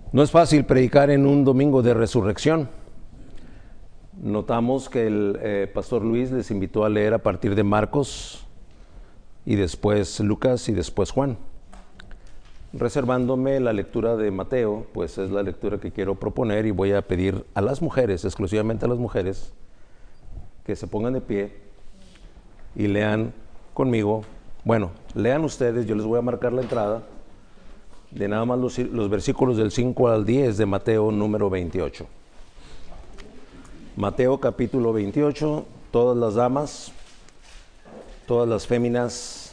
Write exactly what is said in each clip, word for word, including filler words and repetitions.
No es fácil predicar en un domingo de resurrección. Notamos que el eh, pastor Luis les invitó a leer a partir de Marcos y después Lucas y después Juan. Reservándome la lectura de Mateo, pues es la lectura que quiero proponer y voy a pedir a las mujeres, exclusivamente a las mujeres, que se pongan de pie y lean conmigo. Bueno, lean ustedes, yo les voy a marcar la entrada de nada más los, los versículos del cinco al diez de Mateo número veintiocho. Mateo capítulo veintiocho, todas las damas, todas las féminas,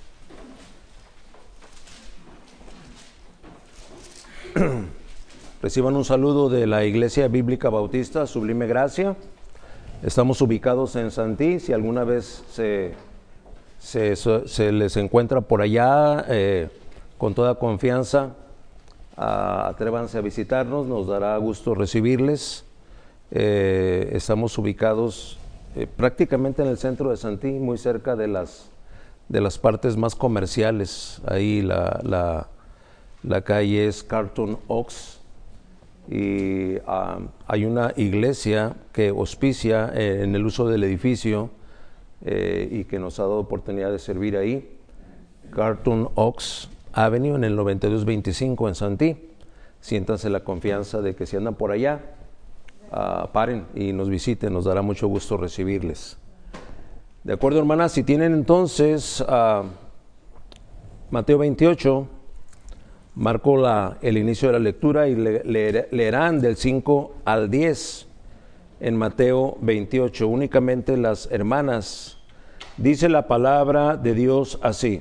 reciban un saludo de la Iglesia Bíblica Bautista Sublime Gracia. Estamos ubicados en Santí. Si alguna vez se, se, se les encuentra por allá, eh, con toda confianza, a, atrévanse a visitarnos, nos dará gusto recibirles. Eh, estamos ubicados eh, prácticamente en el centro de Santí, muy cerca de las, de las partes más comerciales. Ahí la, la, la calle es Carlton Oaks y uh, hay una iglesia que auspicia eh, en el uso del edificio eh, y que nos ha dado oportunidad de servir ahí. Carlton Oaks Avenue en el noventa y dos veinticinco en Santí. Siéntanse la confianza de que si andan por allá, uh, paren y nos visiten, nos dará mucho gusto recibirles. De acuerdo, hermanas, si tienen entonces uh, Mateo veintiocho, marco la, el inicio de la lectura y le, le, leerán del cinco al diez en Mateo veintiocho, únicamente las hermanas. Dice la palabra de Dios así: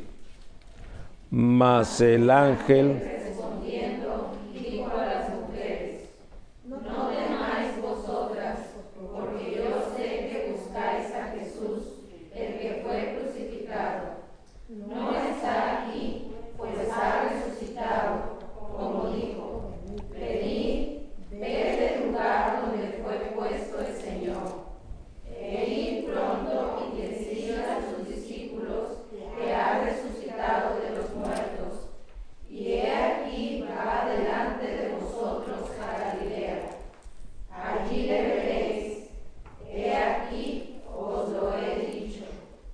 mas el ángel respondiendo dijo a las mujeres: no temáis vosotras, porque yo sé que buscáis a Jesús, el que fue crucificado. No está aquí, pues ha resucitado, como dijo. Venid, ved el lugar donde fue puesto el Señor. E id pronto y decid a sus discípulos que ha resucitado de los muertos. Y he aquí va delante de vosotros a Galilea. Allí le veréis. He aquí os lo he dicho.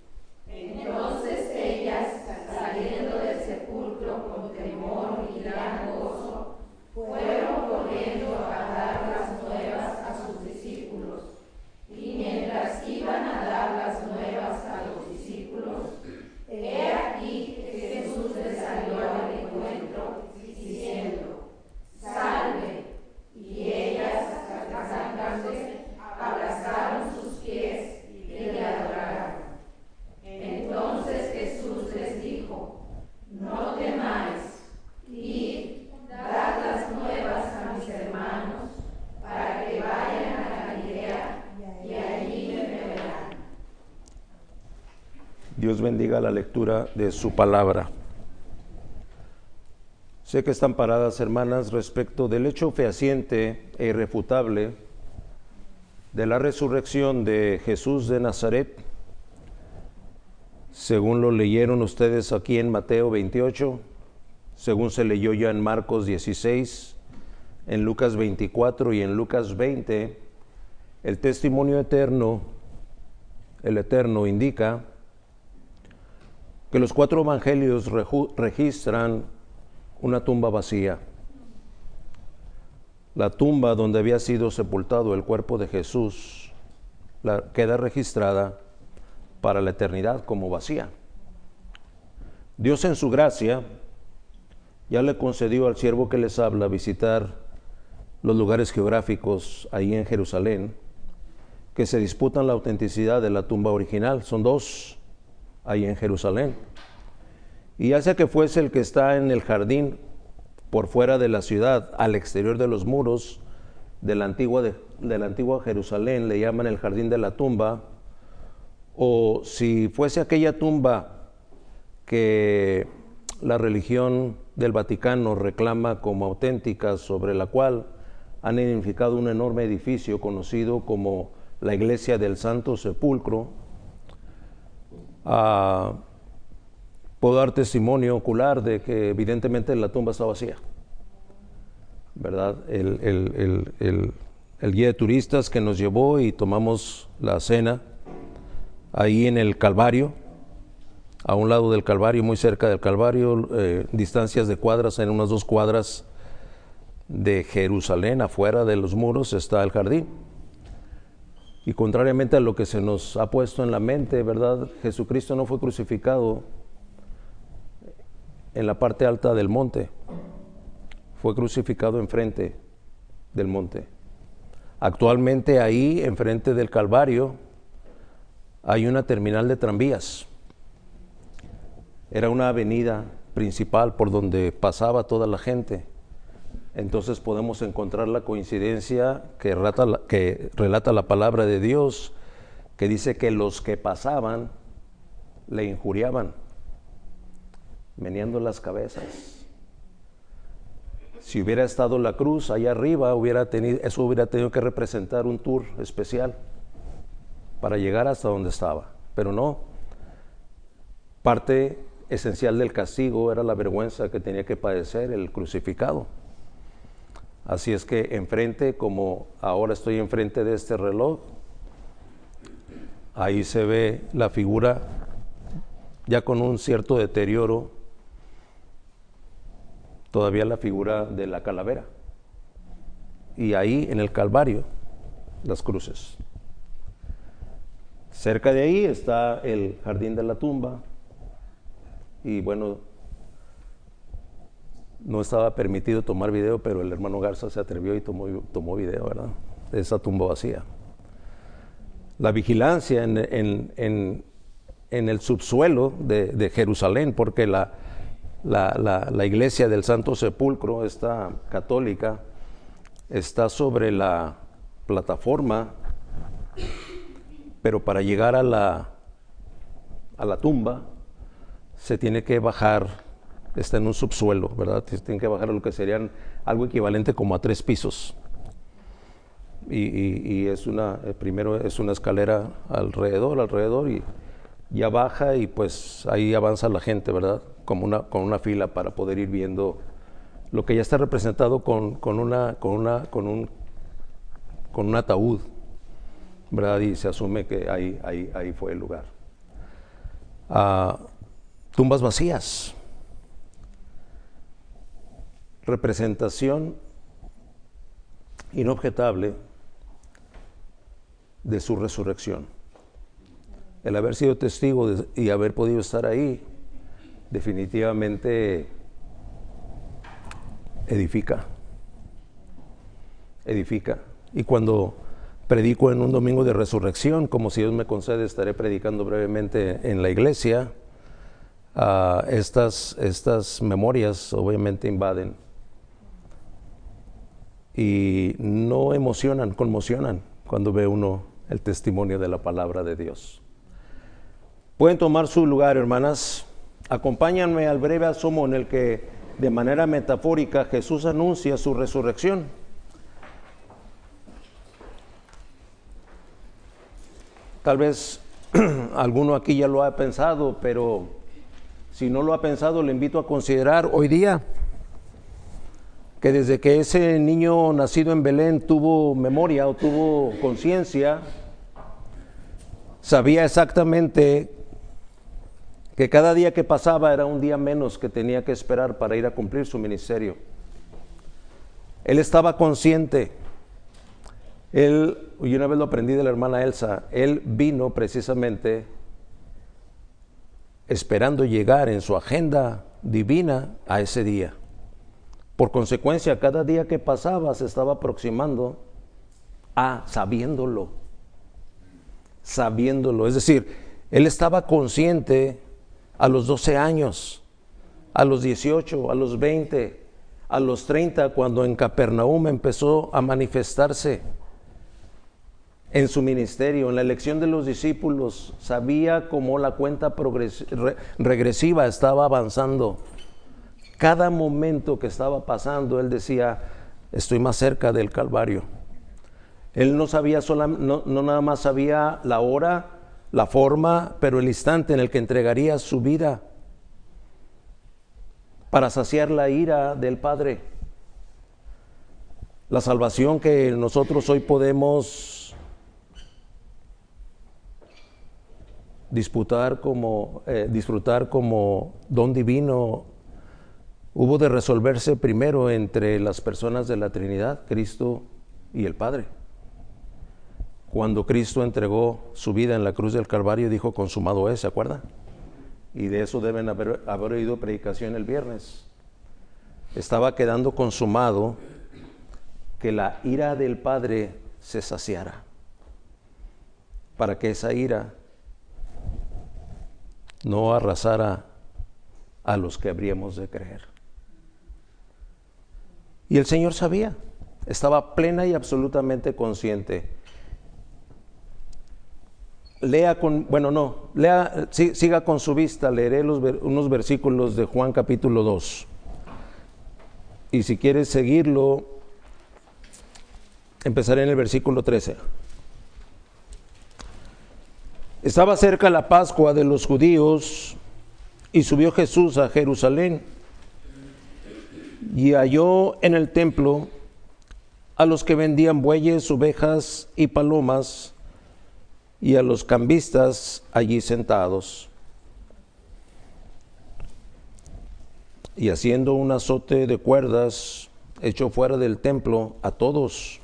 Entonces ellas, saliendo del sepulcro con temor y gran gozo, fueron corriendo a dar las nuevas a sus discípulos. Y mientras iban a dar las nuevas a los discípulos, he aquí que Jesús les salió al encuentro, diciendo: salve. Y ellas, acercándose, abrazaron sus pies y le adoraron. Entonces Jesús les dijo: no temáis, id, dad las nuevas a mis hermanos, para que vayan a Galilea, y allí me verán. Dios bendiga la lectura de su palabra. Sé que están paradas, hermanas, respecto del hecho fehaciente e irrefutable de la resurrección de Jesús de Nazaret, según lo leyeron ustedes aquí en Mateo veintiocho, según se leyó ya en Marcos dieciséis, en Lucas veinticuatro y en Lucas veinte. El testimonio eterno, el eterno indica que los cuatro evangelios registran una tumba vacía. La tumba donde había sido sepultado el cuerpo de Jesús la, queda registrada para la eternidad como vacía. Dios en su gracia ya le concedió al siervo que les habla visitar los lugares geográficos ahí en Jerusalén que se disputan la autenticidad de la tumba original. Son dos ahí en Jerusalén. Y ya sea que fuese el que está en el jardín por fuera de la ciudad, al exterior de los muros de la antigua, de, de la antigua Jerusalén, le llaman el jardín de la tumba, o si fuese aquella tumba que la religión del Vaticano reclama como auténtica, sobre la cual han edificado un enorme edificio conocido como la Iglesia del Santo Sepulcro. Uh, puedo dar testimonio ocular de que evidentemente la tumba está vacía. ¿verdad? El, el, el, el, el guía de turistas que nos llevó y tomamos la cena ahí en el Calvario, a un lado del Calvario, muy cerca del Calvario, eh, distancias de cuadras, en unas dos cuadras de Jerusalén, afuera de los muros está el jardín. Y contrariamente a lo que se nos ha puesto en la mente, ¿verdad? Jesucristo no fue crucificado en la parte alta del monte, fue crucificado enfrente del monte. Actualmente ahí, enfrente del Calvario, hay una terminal de tranvías. Era una avenida principal por donde pasaba toda la gente. Entonces podemos encontrar la coincidencia que relata la, que relata la palabra de Dios, que dice que los que pasaban le injuriaban, meneando las cabezas. Si hubiera estado la cruz allá arriba, hubiera tenido, eso hubiera tenido que representar un tour especial para llegar hasta donde estaba. Pero no, parte esencial del castigo era la vergüenza que tenía que padecer el crucificado. Así es que enfrente, como ahora estoy enfrente de este reloj, ahí se ve la figura ya con un cierto deterioro, todavía la figura de la calavera. Y ahí en el Calvario, las cruces. Cerca de ahí está el jardín de la tumba. Y bueno, no estaba permitido tomar video, pero el hermano Garza se atrevió y tomó, tomó video, ¿verdad? De esa tumba vacía. La vigilancia en, en, en, en el subsuelo de, de Jerusalén, porque la, la, la, la iglesia del Santo Sepulcro, esta católica, está sobre la plataforma, pero para llegar a la, a la tumba se tiene que bajar, está en un subsuelo, ¿verdad? Se tiene que bajar a lo que serían algo equivalente como a tres pisos. Y, y, y es una, eh, primero es una escalera alrededor, alrededor, y ya baja y pues ahí avanza la gente, ¿verdad? Como una, con una fila para poder ir viendo lo que ya está representado con, con, una, con, una, con, un, con un ataúd, ¿verdad? Y se asume que ahí, ahí, ahí fue el lugar. Ah, tumbas vacías. Representación inobjetable de su resurrección. El haber sido testigo de, y haber podido estar ahí definitivamente edifica, edifica. Y cuando predico en un domingo de resurrección, como si Dios me concede, estaré predicando brevemente en la iglesia, uh, estas, estas memorias obviamente invaden y no emocionan, conmocionan cuando ve uno el testimonio de la palabra de Dios. Pueden tomar su lugar, hermanas. Acompáñenme al breve asomo en el que, de manera metafórica, Jesús anuncia su resurrección. Tal vez alguno aquí ya lo ha pensado, pero si no lo ha pensado, le invito a considerar hoy día que desde que ese niño nacido en Belén tuvo memoria o tuvo conciencia, sabía exactamente que cada día que pasaba era un día menos que tenía que esperar para ir a cumplir su ministerio. Él estaba consciente. Él, y una vez lo aprendí de la hermana Elsa, él vino precisamente esperando llegar en su agenda divina a ese día. Por consecuencia, cada día que pasaba se estaba aproximando a sabiéndolo, sabiéndolo. Es decir, él estaba consciente a los doce años, a los dieciocho, a los veinte, a los treinta, cuando en Capernaum empezó a manifestarse en su ministerio, en la elección de los discípulos. Sabía cómo la cuenta progres- re- regresiva estaba avanzando. Cada momento que estaba pasando, él decía, estoy más cerca del Calvario. Él no sabía, sola, no, no nada más sabía la hora, la forma, pero el instante en el que entregaría su vida para saciar la ira del Padre. La salvación que nosotros hoy podemos disputar como, eh, disfrutar como don divino, hubo de resolverse primero entre las personas de la Trinidad, Cristo y el Padre. Cuando Cristo entregó su vida en la cruz del Calvario, dijo: consumado es, ¿se acuerdan? Y de eso deben haber, haber oído predicación el viernes. Estaba quedando consumado que la ira del Padre se saciara, para que esa ira no arrasara a los que habríamos de creer. Y el Señor sabía, estaba plena y absolutamente consciente. Lea con, bueno no, lea, sí, siga con su vista, leeré los, unos versículos de Juan capítulo dos. Y si quieres seguirlo, empezaré en el versículo trece. Estaba cerca la Pascua de los judíos, y subió Jesús a Jerusalén, y halló en el templo a los que vendían bueyes, ovejas y palomas, y a los cambistas allí sentados. Y haciendo un azote de cuerdas, echó fuera del templo a todos,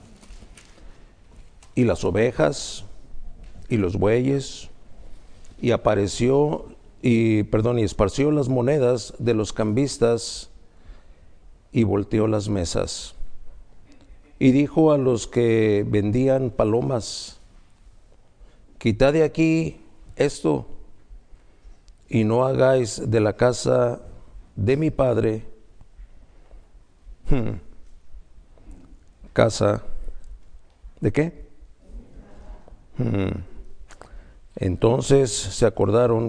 y las ovejas y los bueyes, y apareció y perdón y esparció las monedas de los cambistas, y volteó las mesas, y dijo a los que vendían palomas: quitad de aquí esto, y no hagáis de la casa de mi Padre hmm, casa ¿de qué? Hmm. Entonces se acordaron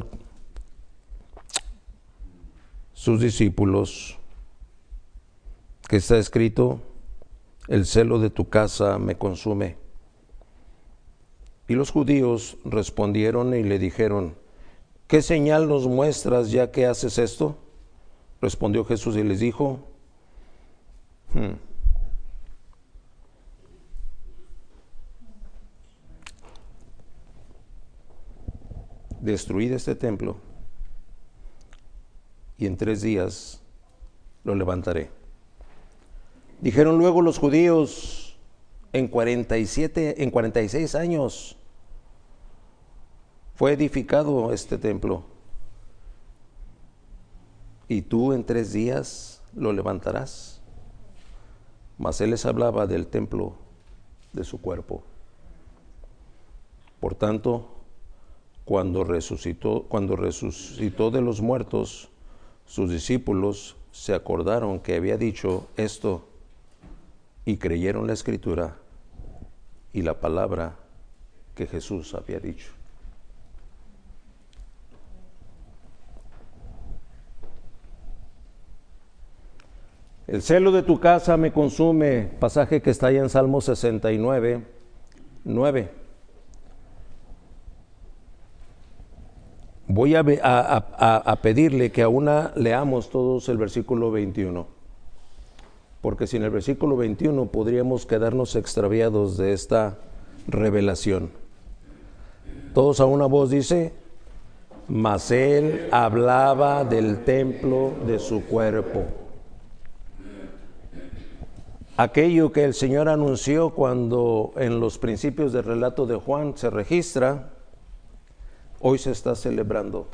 sus discípulos que está escrito: el celo de tu casa me consume. Y los judíos respondieron y le dijeron: ¿qué señal nos muestras ya que haces esto? Respondió Jesús y les dijo: hmm, destruid este templo, y en tres días lo levantaré. Dijeron luego los judíos: en cuarenta y siete, en cuarenta y seis años fue edificado este templo, y tú en tres días lo levantarás. Mas él les hablaba del templo de su cuerpo. Por tanto, cuando resucitó, cuando resucitó de los muertos, sus discípulos se acordaron que había dicho esto, y creyeron la escritura y la palabra que Jesús había dicho. El celo de tu casa me consume, pasaje que está ahí en Salmo sesenta y nueve, nueve. Voy a, a, a, a pedirle que aún leamos todos el versículo veintiuno, porque sin el versículo veintiuno podríamos quedarnos extraviados de esta revelación. Todos a una voz dice: mas él hablaba del templo de su cuerpo. Aquello que el Señor anunció cuando en los principios del relato de Juan se registra, hoy se está celebrando.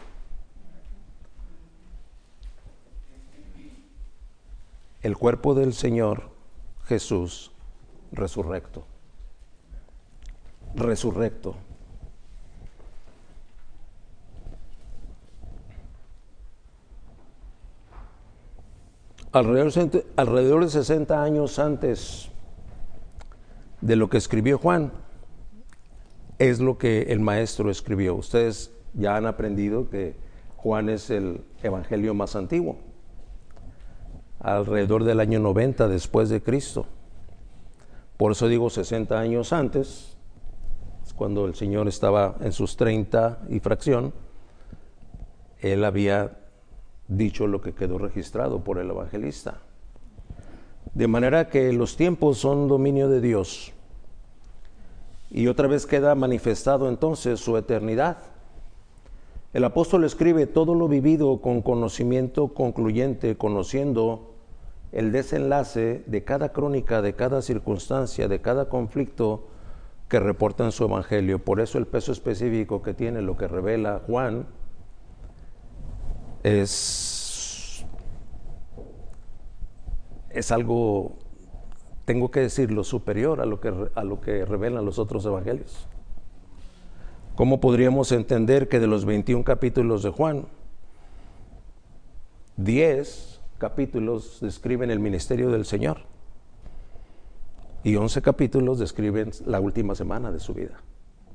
El cuerpo del Señor Jesús resurrecto. Resurrecto. Alrededor, alrededor de sesenta años antes de lo que escribió Juan, es lo que el maestro escribió. Ustedes ya han aprendido que Juan es el evangelio más antiguo, alrededor del año noventa después de Cristo. Por eso digo sesenta años antes, cuando el Señor estaba en sus treinta y fracción, Él había dicho lo que quedó registrado por el evangelista. De manera que los tiempos son dominio de Dios. Y otra vez queda manifestado entonces su eternidad. El apóstol escribe todo lo vivido con conocimiento concluyente, conociendo el desenlace de cada crónica, de cada circunstancia, de cada conflicto que reporta en su evangelio. Por eso el peso específico que tiene lo que revela Juan es, es algo, tengo que decirlo, superior a lo que, a lo que revelan los otros evangelios. ¿Cómo podríamos entender que de los veintiún capítulos de Juan, diez capítulos describen el ministerio del Señor y once capítulos describen la última semana de su vida?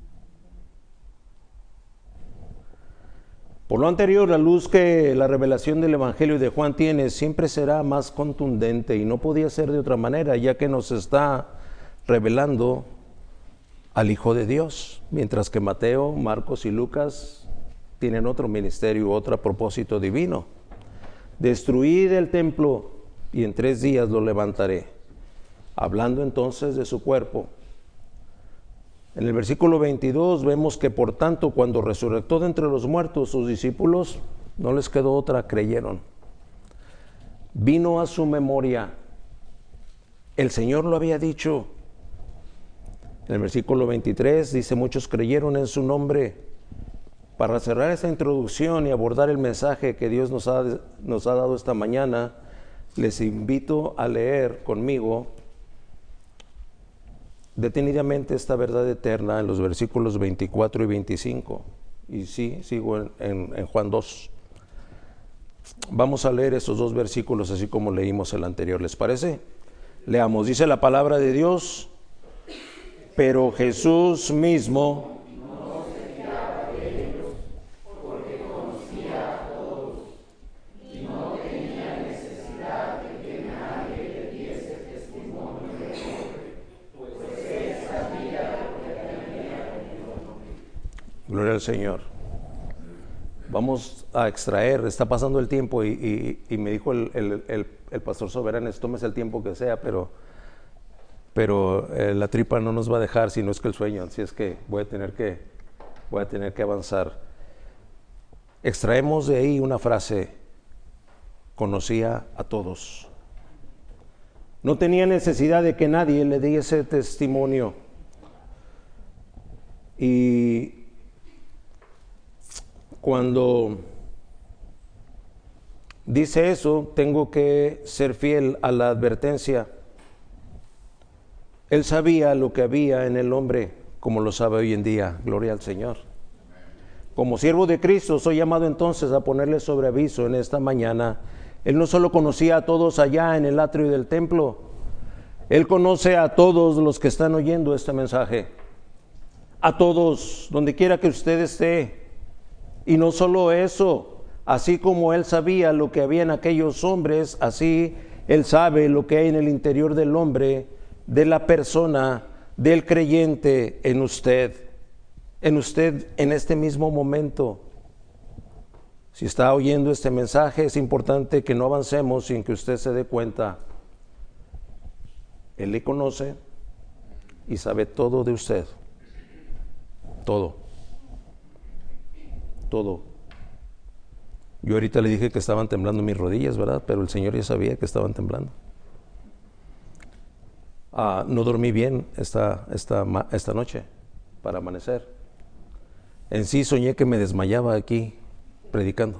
Por lo anterior, la luz que la revelación del Evangelio de Juan tiene siempre será más contundente, y no podía ser de otra manera, ya que nos está revelando al Hijo de Dios, mientras que Mateo, Marcos y Lucas tienen otro ministerio, otro propósito divino: destruid el templo y en tres días lo levantaré, hablando entonces de su cuerpo. En el versículo veintidós vemos que por tanto, cuando resucitó de entre los muertos, sus discípulos no les quedó otra, creyeron. Vino a su memoria, el Señor lo había dicho. En el versículo veintitrés dice: muchos creyeron en su nombre. Para cerrar esta introducción y abordar el mensaje que Dios nos ha, nos ha dado esta mañana, les invito a leer conmigo detenidamente esta verdad eterna en los versículos veinticuatro y veinticinco. Y sí, sigo en, en, en Juan dos. Vamos a leer esos dos versículos así como leímos el anterior, ¿les parece? Leamos. Dice la palabra de Dios: pero Jesús mismo no se fiaba de ellos, porque conocía a todos y no tenía necesidad de que nadie le diese testimonio de él, pues él sabía lo que tenía conmigo. Gloria al Señor. Vamos a extraer, está pasando el tiempo y, y, y me dijo el, el, el, el pastor Soberanes: tómese el tiempo que sea, pero, pero eh, la tripa no nos va a dejar, si no es que el sueño, así es que voy a tener que, voy a tener que avanzar. Extraemos de ahí una frase: conocía a todos. No tenía necesidad de que nadie le diese testimonio. Y cuando dice eso, tengo que ser fiel a la advertencia. Él sabía lo que había en el hombre, como lo sabe hoy en día. Gloria al Señor. Como siervo de Cristo, soy llamado entonces a ponerle sobre aviso en esta mañana. Él no solo conocía a todos allá en el atrio del templo, Él conoce a todos los que están oyendo este mensaje. A todos, donde quiera que usted esté. Y no solo eso, así como Él sabía lo que había en aquellos hombres, así Él sabe lo que hay en el interior del hombre, de la persona, del creyente en usted, en usted en este mismo momento. Si está oyendo este mensaje, es importante que no avancemos sin que usted se dé cuenta. Él le conoce y sabe todo de usted, todo. Todo. Yo ahorita le dije que estaban temblando mis rodillas, ¿verdad? Pero el Señor ya sabía que estaban temblando. Ah, no dormí bien esta, esta, esta noche para amanecer. En sí soñé que me desmayaba aquí predicando.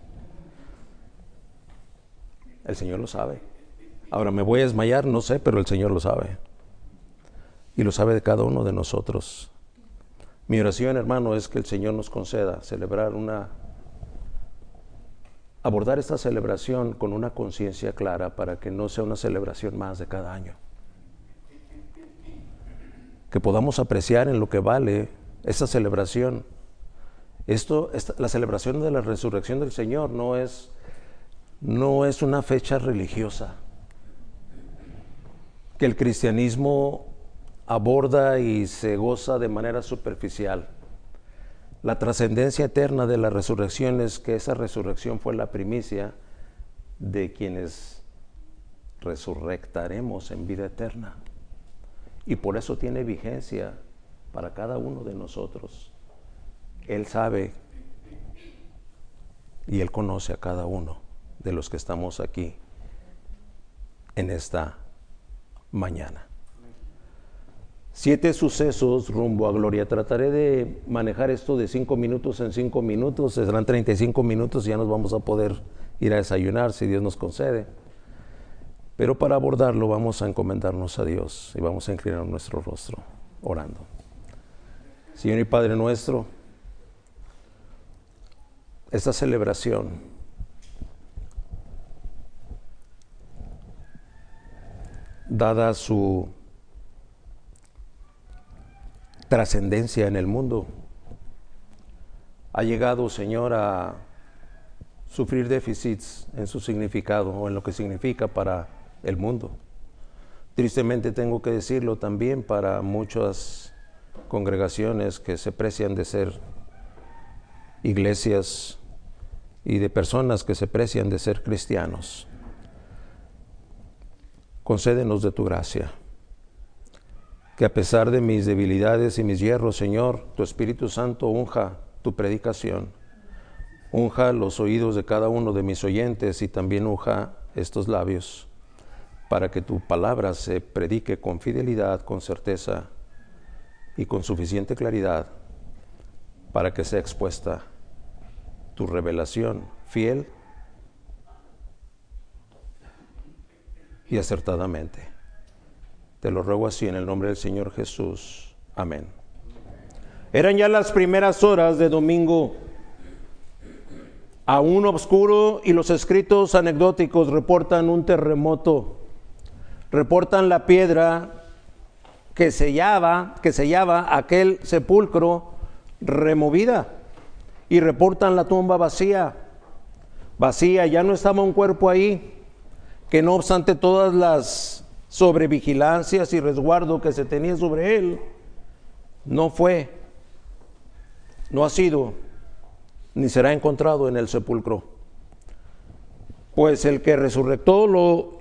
El Señor lo sabe. Ahora, ¿me voy a desmayar? No sé, pero el Señor lo sabe. Y lo sabe de cada uno de nosotros. Mi oración, hermano, es que el Señor nos conceda celebrar una, abordar esta celebración con una conciencia clara, para que no sea una celebración más de cada año. Que podamos apreciar en lo que vale esta celebración. Esto, esta, la celebración de la resurrección del Señor no es, no es una fecha religiosa que el cristianismo aborda y se goza de manera superficial. La trascendencia eterna de la resurrección es que esa resurrección fue la primicia de quienes resurrectaremos en vida eterna. Y por eso tiene vigencia para cada uno de nosotros. Él sabe y Él conoce a cada uno de los que estamos aquí en esta mañana. Siete sucesos rumbo a gloria. Trataré de manejar esto de cinco minutos en cinco minutos. Serán treinta y cinco minutos y ya nos vamos a poder ir a desayunar si Dios nos concede. Pero para abordarlo vamos a encomendarnos a Dios y vamos a inclinar nuestro rostro orando. Señor y Padre nuestro, esta celebración dada su trascendencia en el mundo, ha llegado, Señor, a sufrir déficits en su significado o en lo que significa para el mundo. Tristemente tengo que decirlo también para muchas congregaciones que se precian de ser iglesias y de personas que se precian de ser cristianos. Concédenos de tu gracia, que a pesar de mis debilidades y mis hierros, Señor, tu Espíritu Santo unja tu predicación, unja los oídos de cada uno de mis oyentes y también unja estos labios, para que tu palabra se predique con fidelidad, con certeza y con suficiente claridad, para que sea expuesta tu revelación fiel y acertadamente. Te lo ruego así en el nombre del Señor Jesús. Amén. Eran ya las primeras horas de domingo, aún oscuro, y los escritos anecdóticos reportan un terremoto. Reportan la piedra que sellaba, que sellaba aquel sepulcro removida, y reportan la tumba vacía. Vacía, ya no estaba un cuerpo ahí, que no obstante todas las sobrevigilancias y resguardo que se tenía sobre él, no fue, no ha sido, ni será encontrado en el sepulcro. Pues el que resucitó lo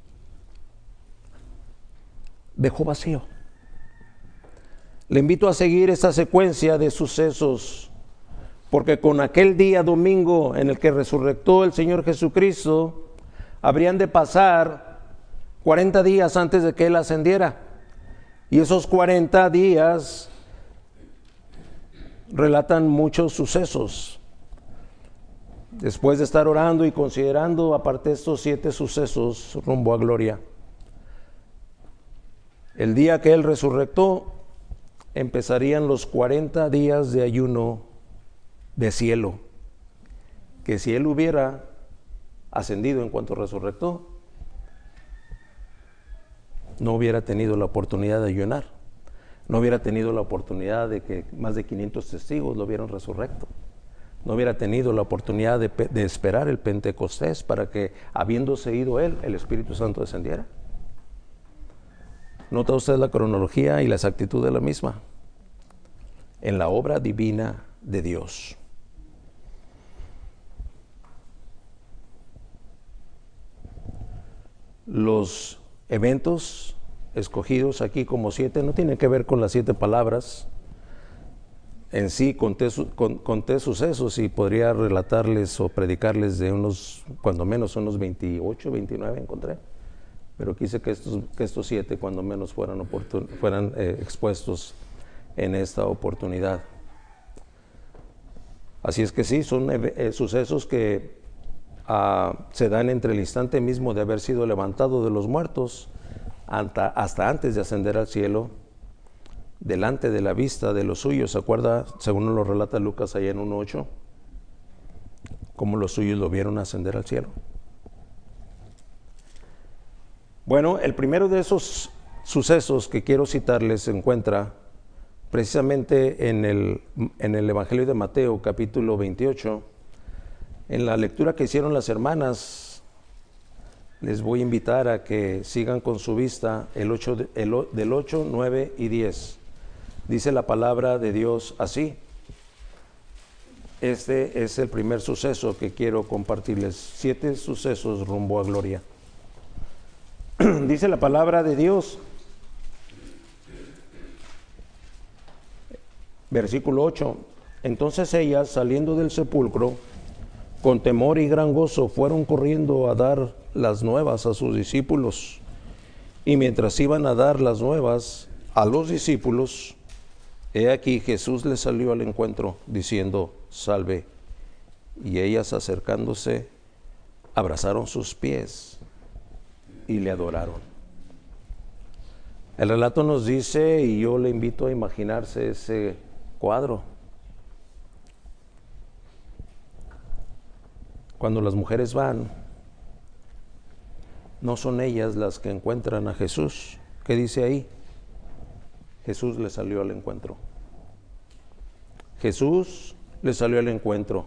dejó vacío. Le invito a seguir esta secuencia de sucesos, porque con aquel día domingo en el que resucitó el Señor Jesucristo, habrían de pasar cuarenta días antes de que Él ascendiera. Y esos cuarenta días relatan muchos sucesos. Después de estar orando y considerando aparte estos siete sucesos rumbo a gloria, el día que Él resucitó, empezarían los cuarenta días de ayuno de cielo, que si Él hubiera ascendido en cuanto resucitó, no hubiera tenido la oportunidad de ayunar, no hubiera tenido la oportunidad de que más de quinientos testigos lo vieran resurrecto, no hubiera tenido la oportunidad de, de esperar el Pentecostés para que, habiéndose ido Él, el Espíritu Santo descendiera. ¿Nota usted la cronología y la exactitud de la misma? En la obra divina de Dios. Los eventos escogidos aquí como siete no tienen que ver con las siete palabras. En sí conté, con, conté sucesos y podría relatarles o predicarles de unos, cuando menos unos veintiocho, veintinueve encontré. Pero quise que estos, que estos siete cuando menos fueran, oportun, fueran eh, expuestos en esta oportunidad. Así es que sí, son eh, sucesos que Uh, se dan entre el instante mismo de haber sido levantado de los muertos hasta, hasta antes de ascender al cielo, delante de la vista de los suyos. ¿Se acuerda, según nos lo relata Lucas allá en uno ocho, cómo los suyos lo vieron ascender al cielo? Bueno, el primero de esos sucesos que quiero citarles se encuentra precisamente en el, en el Evangelio de Mateo, capítulo veintiocho. En la lectura que hicieron las hermanas, les voy a invitar a que sigan con su vista el ocho, el, del ocho, nueve y diez. Dice la palabra de Dios así. Este es el primer suceso que quiero compartirles. Siete sucesos rumbo a gloria. Dice la palabra de Dios, versículo ocho, entonces ellas, saliendo del sepulcro, con temor y gran gozo, fueron corriendo a dar las nuevas a sus discípulos. Y mientras iban a dar las nuevas a los discípulos, he aquí Jesús les salió al encuentro, diciendo, salve. Y ellas, acercándose, abrazaron sus pies y le adoraron. El relato nos dice, y yo le invito a imaginarse ese cuadro, cuando las mujeres van, no son ellas las que encuentran a Jesús. ¿Qué dice ahí? Jesús les salió al encuentro. Jesús les salió al encuentro.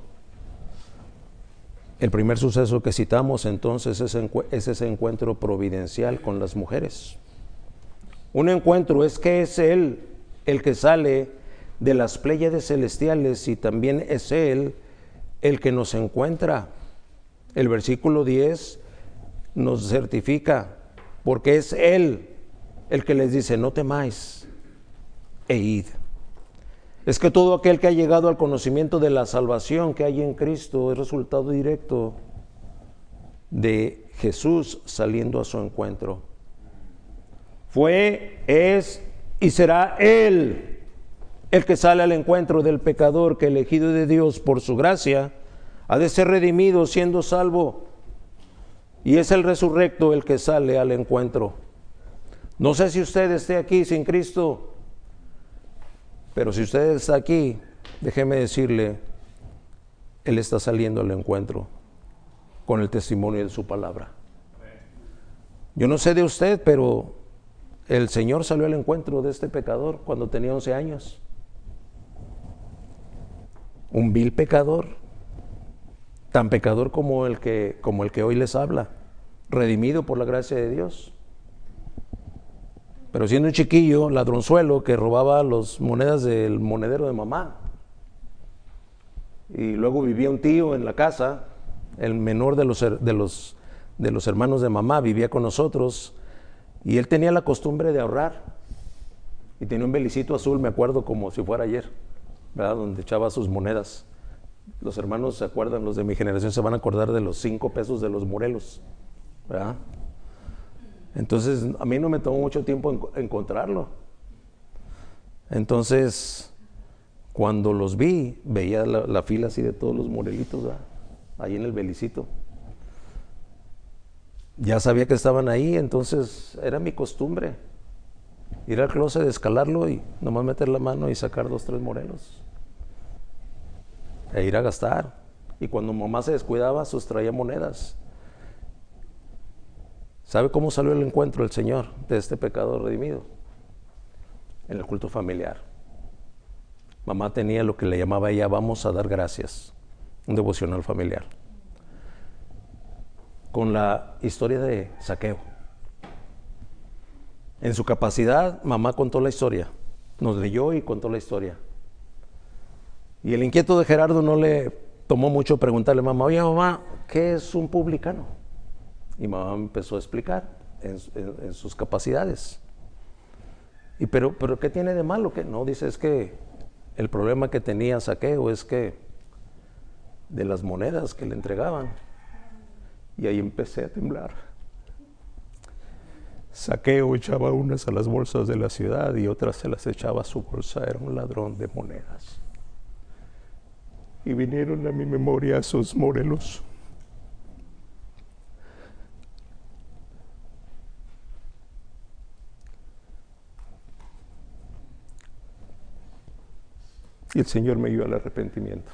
El primer suceso que citamos entonces es, es ese encuentro providencial con las mujeres. Un encuentro es que es Él el que sale de las Pléyades celestiales y también es Él el que nos encuentra. El versículo diez nos certifica, porque es Él el que les dice, no temáis e id. Es que todo aquel que ha llegado al conocimiento de la salvación que hay en Cristo es resultado directo de Jesús saliendo a su encuentro. Fue, es y será Él el que sale al encuentro del pecador que, elegido de Dios por su gracia, ha de ser redimido siendo salvo. Y es el resurrecto el que sale al encuentro. No sé si usted esté aquí sin Cristo, pero si usted está aquí, déjeme decirle, Él está saliendo al encuentro con el testimonio de su palabra. Yo no sé de usted, pero el Señor salió al encuentro de este pecador cuando tenía once años. Un vil pecador, tan pecador como el que, como el que hoy les habla, redimido por la gracia de Dios. Pero siendo un chiquillo, ladronzuelo, que robaba las monedas del monedero de mamá. Y luego vivía un tío en la casa, el menor de los, de los, de los hermanos de mamá, vivía con nosotros. Y él tenía la costumbre de ahorrar. Y tenía un belicito azul, me acuerdo como si fuera ayer, ¿verdad? Donde echaba sus monedas. Los hermanos se acuerdan, los de mi generación se van a acordar de los cinco pesos de los Morelos, ¿verdad? Entonces, a mí no me tomó mucho tiempo en, encontrarlo. Entonces, cuando los vi, veía la, la fila así de todos los Morelitos, ¿verdad? Ahí en el belicito. Ya sabía que estaban ahí, entonces era mi costumbre ir al closet, escalarlo y nomás meter la mano y sacar dos, tres Morelos. E ir a gastar. Y cuando mamá se descuidaba, sustraía monedas. ¿Sabe cómo salió el encuentro el Señor de este pecador redimido? En el culto familiar. Mamá tenía lo que le llamaba ella, vamos a dar gracias, un devocional familiar, con la historia de Zaqueo. En su capacidad, mamá contó la historia, nos leyó y contó la historia. Y el inquieto de Gerardo no le tomó mucho preguntarle a mamá, oye mamá, ¿qué es un publicano? Y mamá empezó a explicar en, en, en sus capacidades. Y pero, pero ¿qué tiene de malo? ¿Qué? No, dice, es que el problema que tenía Zaqueo es que de las monedas que le entregaban. Y ahí empecé a temblar. Zaqueo echaba unas a las bolsas de la ciudad y otras se las echaba a su bolsa. Era un ladrón de monedas. Y vinieron a mi memoria esos Morelos. Y el Señor me guió al arrepentimiento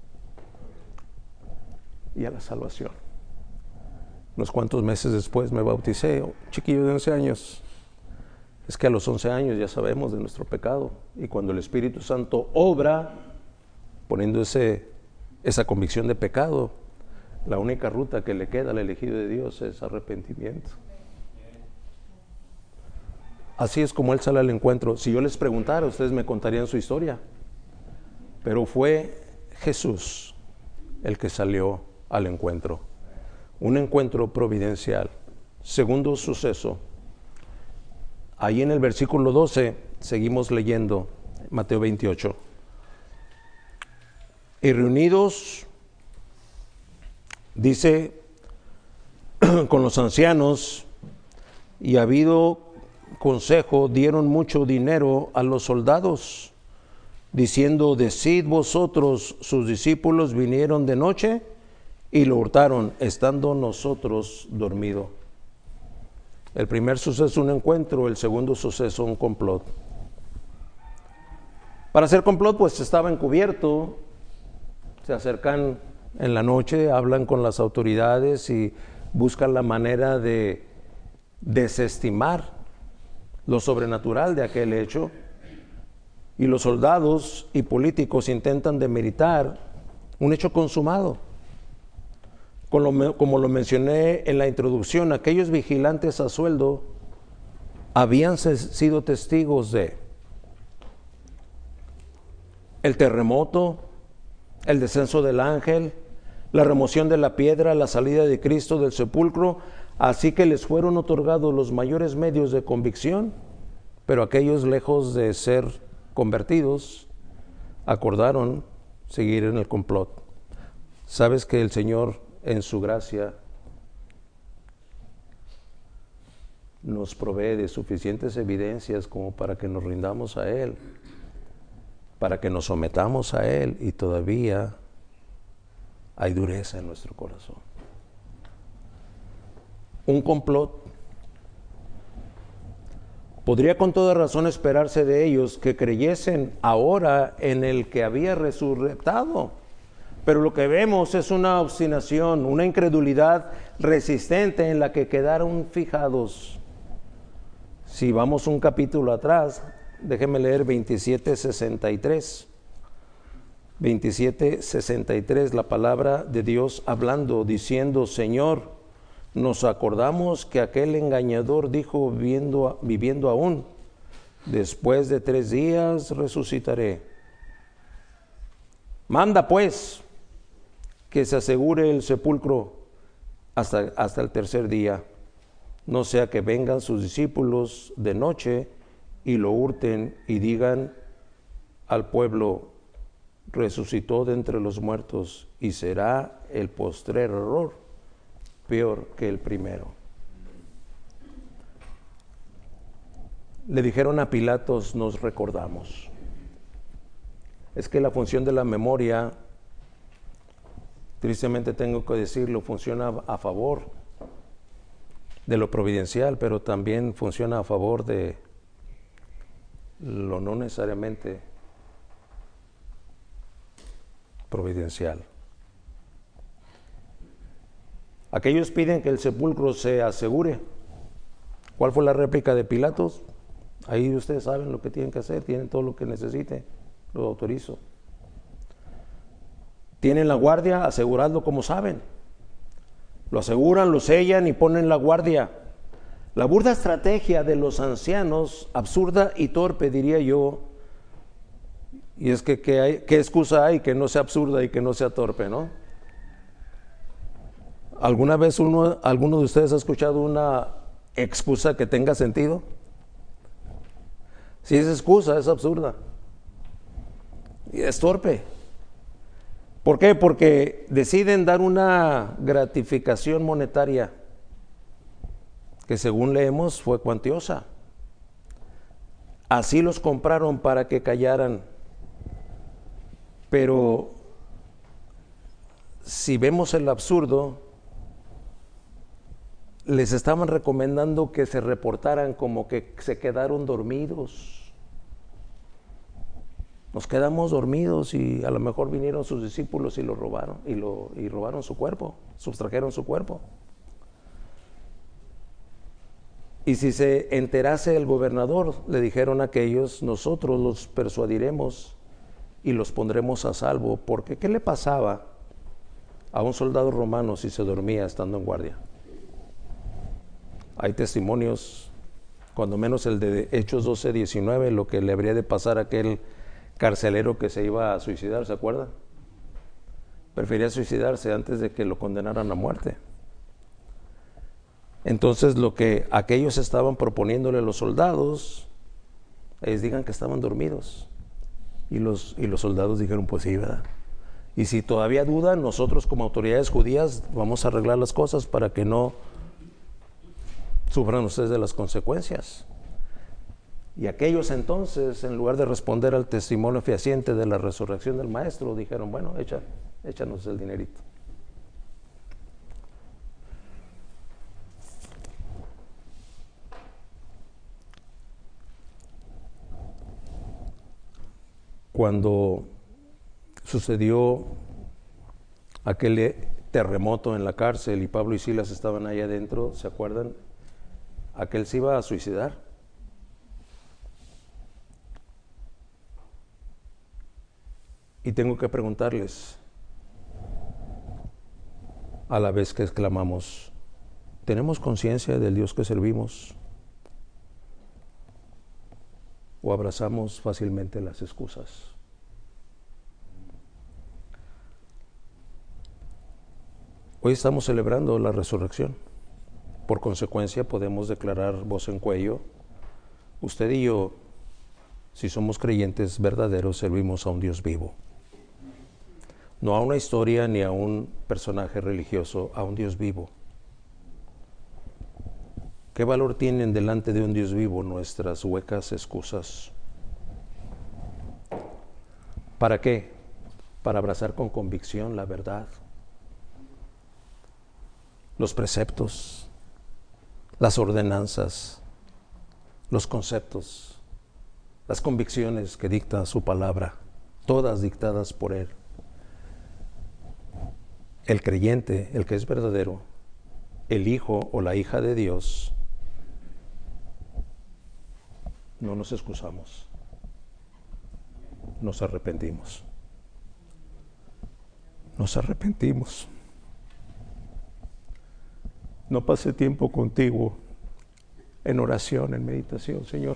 y a la salvación. Unos cuantos meses después me bauticé, chiquillo de once años. Es que a los once años ya sabemos de nuestro pecado. Y cuando el Espíritu Santo obra, poniendo ese, esa convicción de pecado, la única ruta que le queda al elegido de Dios es arrepentimiento. Así es como Él sale al encuentro. Si yo les preguntara, ustedes me contarían su historia. Pero fue Jesús el que salió al encuentro. Un encuentro providencial. Segundo suceso, Ahí en el versículo doce, seguimos leyendo, Mateo veintiocho. Y reunidos, dice, con los ancianos, y habido consejo, dieron mucho dinero a los soldados, diciendo, decid vosotros, sus discípulos vinieron de noche y lo hurtaron, estando nosotros dormidos. El primer suceso, un encuentro; el segundo suceso, un complot. Para hacer complot, pues estaba encubierto, se acercan en la noche, hablan con las autoridades y buscan la manera de desestimar lo sobrenatural de aquel hecho, y los soldados y políticos intentan demeritar un hecho consumado. Como lo mencioné en la introducción, aquellos vigilantes a sueldo habían sido testigos de el terremoto, el descenso del ángel, la remoción de la piedra, la salida de Cristo del sepulcro, así que les fueron otorgados los mayores medios de convicción, pero aquellos, lejos de ser convertidos, acordaron seguir en el complot. ¿Sabes que el Señor, en su gracia, nos provee de suficientes evidencias como para que nos rindamos a Él, para que nos sometamos a Él, y todavía hay dureza en nuestro corazón? Un complot. Podría con toda razón esperarse de ellos que creyesen ahora en el que había resucitado, pero lo que vemos es una obstinación, una incredulidad resistente en la que quedaron fijados. Si vamos un capítulo atrás, déjeme leer veintisiete sesenta y tres. veintisiete sesenta y tres, la palabra de Dios hablando, diciendo, Señor, nos acordamos que aquel engañador dijo, viviendo, viviendo aún, después de tres días resucitaré. Manda pues que se asegure el sepulcro hasta, hasta el tercer día, no sea que vengan sus discípulos de noche y lo hurten y digan al pueblo, resucitó de entre los muertos, y será el postrer error peor que el primero. Le dijeron a Pilatos, nos recordamos. Es que la función de la memoria, tristemente tengo que decirlo, funciona a favor de lo providencial, pero también funciona a favor de lo no necesariamente providencial. Aquellos piden que el sepulcro se asegure. ¿Cuál fue la réplica de Pilatos? Ahí ustedes saben lo que tienen que hacer, tienen todo lo que necesiten, lo autorizo. Tienen la guardia, aseguradlo como saben. Lo aseguran, lo sellan y ponen la guardia. La burda estrategia de los ancianos, absurda y torpe, diría yo, y es que ¿qué, hay, qué excusa hay que no sea absurda y que no sea torpe, no? ¿Alguna vez uno, alguno de ustedes ha escuchado una excusa que tenga sentido? Si es excusa, es absurda y es torpe. ¿Por qué? Porque deciden dar una gratificación monetaria que, según leemos, fue cuantiosa. Así los compraron para que callaran. Pero si vemos el absurdo, les estaban recomendando que se reportaran como que se quedaron dormidos. Nos quedamos dormidos y a lo mejor vinieron sus discípulos y lo robaron y, lo, y robaron su cuerpo, sustrajeron su cuerpo. Y si se enterase el gobernador, le dijeron a aquellos, nosotros los persuadiremos y los pondremos a salvo, porque ¿qué le pasaba a un soldado romano si se dormía estando en guardia? Hay testimonios, cuando menos el de Hechos doce diecinueve, lo que le habría de pasar a aquel carcelero que se iba a suicidar, ¿se acuerdan? Prefería suicidarse antes de que lo condenaran a muerte. Entonces lo que aquellos estaban proponiéndole a los soldados, ellos digan que estaban dormidos. Y los, y los soldados dijeron, pues sí, ¿verdad? Y si todavía dudan, nosotros como autoridades judías vamos a arreglar las cosas para que no sufran ustedes de las consecuencias. Y aquellos entonces, en lugar de responder al testimonio fehaciente de la resurrección del Maestro, dijeron, bueno, echa, échanos el dinerito. Cuando sucedió aquel terremoto en la cárcel y Pablo y Silas estaban ahí adentro, ¿se acuerdan? Aquel se iba a suicidar. Y tengo que preguntarles, a la vez que exclamamos, ¿tenemos conciencia del Dios que servimos? ¿O abrazamos fácilmente las excusas? Hoy estamos celebrando la resurrección. Por consecuencia podemos declarar voz en cuello, usted y yo, si somos creyentes verdaderos, servimos a un Dios vivo. No a una historia ni a un personaje religioso, a un Dios vivo. ¿Qué valor tienen delante de un Dios vivo nuestras huecas excusas? ¿Para qué? Para abrazar con convicción la verdad, los preceptos, las ordenanzas, los conceptos, las convicciones que dicta su palabra, todas dictadas por Él. El creyente, el que es verdadero, el hijo o la hija de Dios, no nos excusamos, nos arrepentimos. Nos arrepentimos. No pasé tiempo contigo en oración, en meditación, Señor.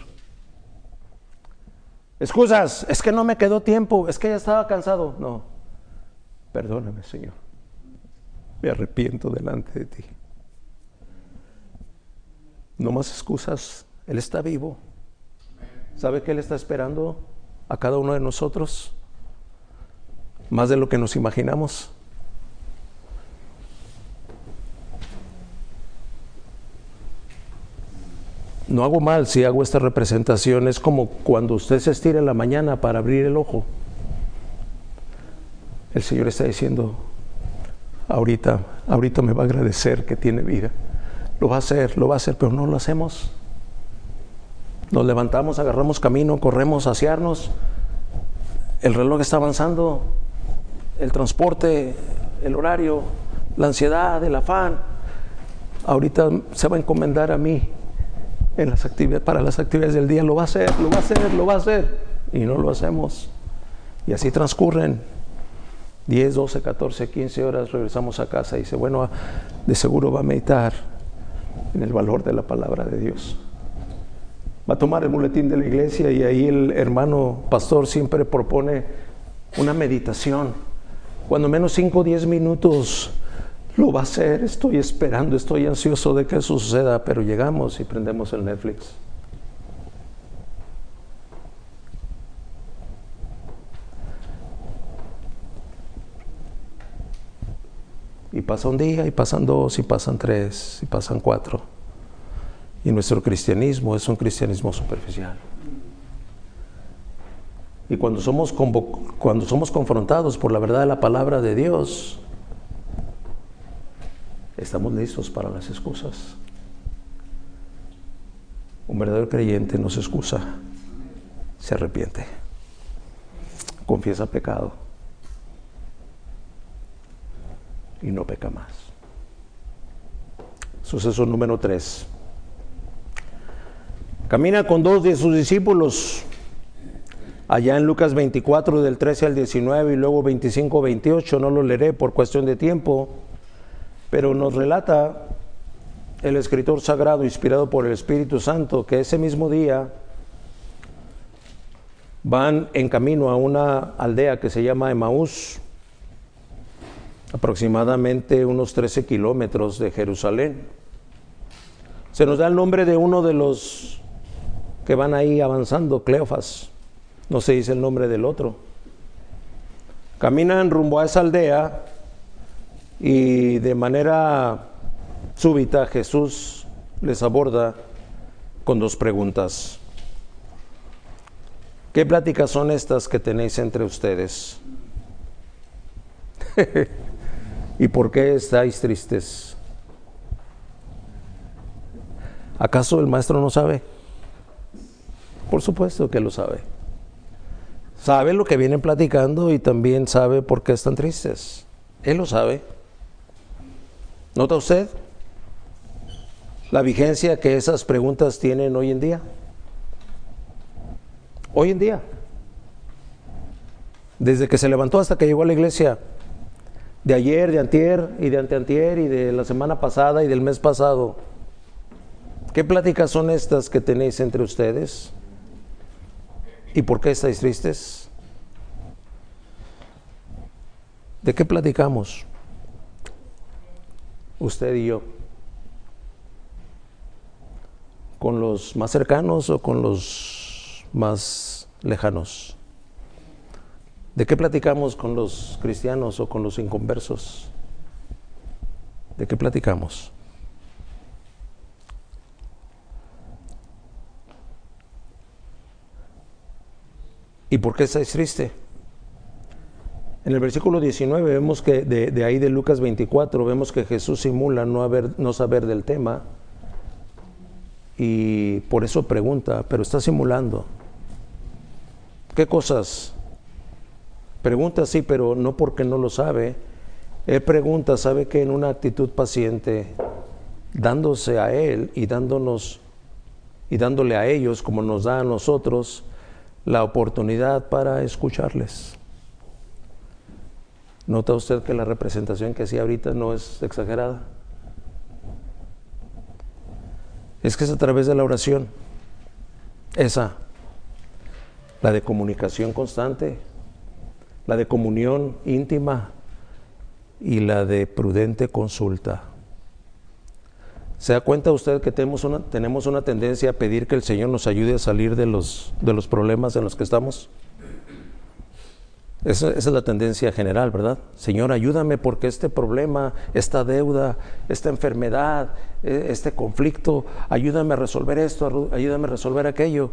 Excusas, es que no me quedó tiempo, es que ya estaba cansado. No, perdóname, Señor. Me arrepiento delante de ti. No más excusas, Él está vivo. ¿Sabe que Él está esperando a cada uno de nosotros? Más de lo que nos imaginamos. No hago mal si hago esta representación. Es como cuando usted se estira en la mañana para abrir el ojo. El Señor está diciendo, ahorita, ahorita me va a agradecer que tiene vida. Lo va a hacer, lo va a hacer, pero no lo hacemos. Nos levantamos, agarramos camino, corremos a asearnos. El reloj está avanzando, el transporte, el horario, la ansiedad, el afán. Ahorita se va a encomendar a mí en las actividades, para las actividades del día. Lo va a hacer, lo va a hacer, lo va a hacer. Y no lo hacemos. Y así transcurren diez, doce, catorce, quince horas. Regresamos a casa y dice, bueno, de seguro va a meditar en el valor de la palabra de Dios. Va a tomar el boletín de la iglesia y ahí el hermano pastor siempre propone una meditación. Cuando menos cinco o diez minutos lo va a hacer. Estoy esperando, estoy ansioso de que eso suceda, pero llegamos y prendemos el Netflix. Y pasa un día, y pasan dos, y pasan tres, y pasan cuatro. Y nuestro cristianismo es un cristianismo superficial. Y cuando somos, convo- cuando somos confrontados por la verdad de la palabra de Dios, estamos listos para las excusas. Un verdadero creyente no se excusa, se arrepiente, confiesa pecado y no peca más. Suceso número tres. Camina con dos de sus discípulos allá en Lucas veinticuatro del trece al diecinueve y luego veinticinco veintiocho. No lo leeré por cuestión de tiempo, pero nos relata el escritor sagrado inspirado por el Espíritu Santo que ese mismo día van en camino a una aldea que se llama Emaús, aproximadamente unos trece kilómetros de Jerusalén. Se nos da el nombre de uno de los que van ahí avanzando, Cleofas. No se dice el nombre del otro. Caminan rumbo a esa aldea y de manera súbita Jesús les aborda con dos preguntas. ¿Qué pláticas son estas que tenéis entre ustedes? ¿Y por qué estáis tristes? ¿Acaso el maestro no sabe? Por supuesto que lo sabe. Sabe lo que vienen platicando y también sabe por qué están tristes. Él lo sabe. ¿Nota usted la vigencia que esas preguntas tienen hoy en día? Hoy en día. Desde que se levantó hasta que llegó a la iglesia. De ayer, de antier y de anteantier y de la semana pasada y del mes pasado. ¿Qué pláticas son estas que tenéis entre ustedes? ¿Y por qué estáis tristes? ¿De qué platicamos? Usted y yo. ¿Con los más cercanos o con los más lejanos? ¿De qué platicamos con los cristianos o con los inconversos? ¿De qué platicamos? ¿Y por qué estáis triste? En el versículo diecinueve vemos que de, de ahí de Lucas veinticuatro vemos que Jesús simula no, haber, no saber del tema y por eso pregunta, pero está simulando. ¿Qué cosas? Pregunta sí, pero no porque no lo sabe. Él pregunta, sabe que en una actitud paciente, dándose a Él y dándonos y dándole a ellos como nos da a nosotros la oportunidad para escucharles. ¿Nota usted que la representación que hacía ahorita no es exagerada? Es que es a través de la oración, esa, la de comunicación constante, la de comunión íntima y la de prudente consulta. ¿Se da cuenta usted que tenemos una, tenemos una tendencia a pedir que el Señor nos ayude a salir de los, de los problemas en los que estamos? Esa, esa es la tendencia general, ¿verdad? Señor, ayúdame porque este problema, esta deuda, esta enfermedad, este conflicto, ayúdame a resolver esto, ayúdame a resolver aquello.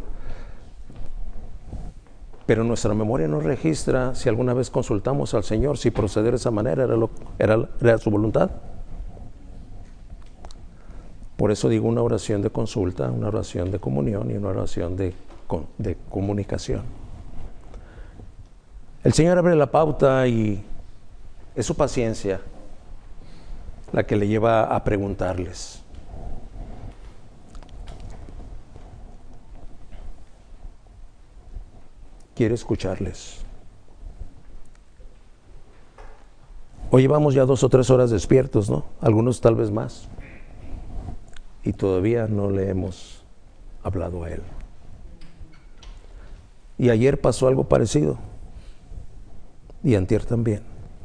Pero nuestra memoria no registra si alguna vez consultamos al Señor, si proceder de esa manera era, lo, era, era su voluntad. Por eso digo una oración de consulta, una oración de comunión y una oración de, de comunicación. El Señor abre la pauta y es su paciencia la que le lleva a preguntarles. Quiere escucharles. Hoy llevamos ya dos o tres horas despiertos, ¿no? Algunos tal vez más. Y todavía no le hemos hablado a Él. Y ayer pasó algo parecido. Y antier también.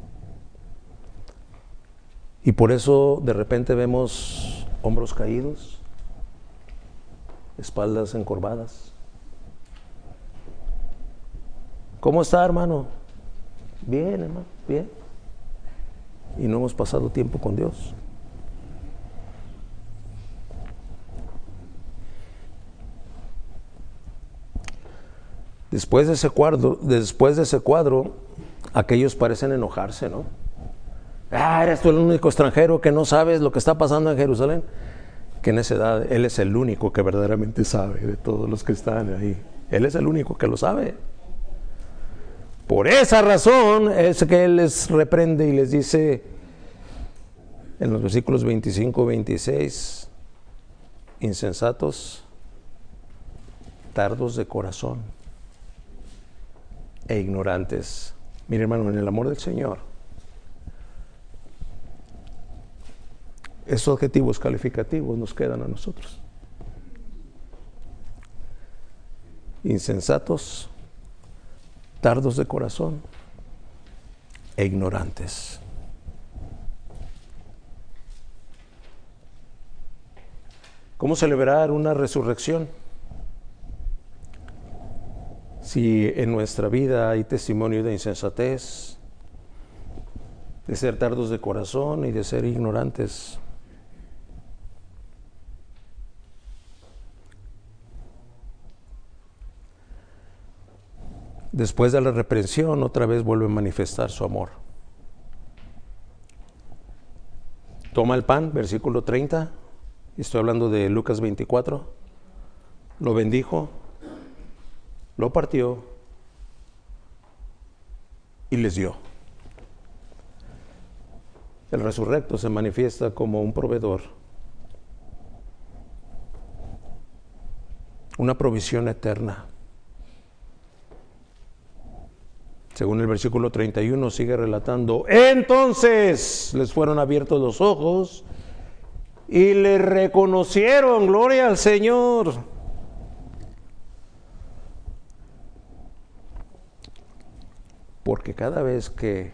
Y por eso de repente vemos hombros caídos, espaldas encorvadas. ¿Cómo está, hermano? Bien, hermano, bien. Y no hemos pasado tiempo con Dios. Después de ese cuadro, después de ese cuadro, aquellos parecen enojarse, ¿no? Ah, eres tú el único extranjero que no sabes lo que está pasando en Jerusalén. Que en esa edad Él es el único que verdaderamente sabe de todos los que están ahí. Él es el único que lo sabe. Por esa razón es que Él les reprende y les dice en los versículos veinticinco y veintiséis, insensatos, tardos de corazón e ignorantes. Mire, hermano, en el amor del Señor, esos adjetivos calificativos nos quedan a nosotros. Insensatos, tardos de corazón e ignorantes. ¿Cómo celebrar una resurrección? Si en nuestra vida hay testimonio de insensatez, de ser tardos de corazón y de ser ignorantes. Después de la reprensión, otra vez vuelve a manifestar su amor. Toma el pan, versículo treinta, estoy hablando de Lucas veinticuatro, lo bendijo, lo partió y les dio. El resurrecto se manifiesta como un proveedor, una provisión eterna. Según el versículo treinta y uno sigue relatando, entonces les fueron abiertos los ojos y le reconocieron, gloria al Señor. Porque cada vez que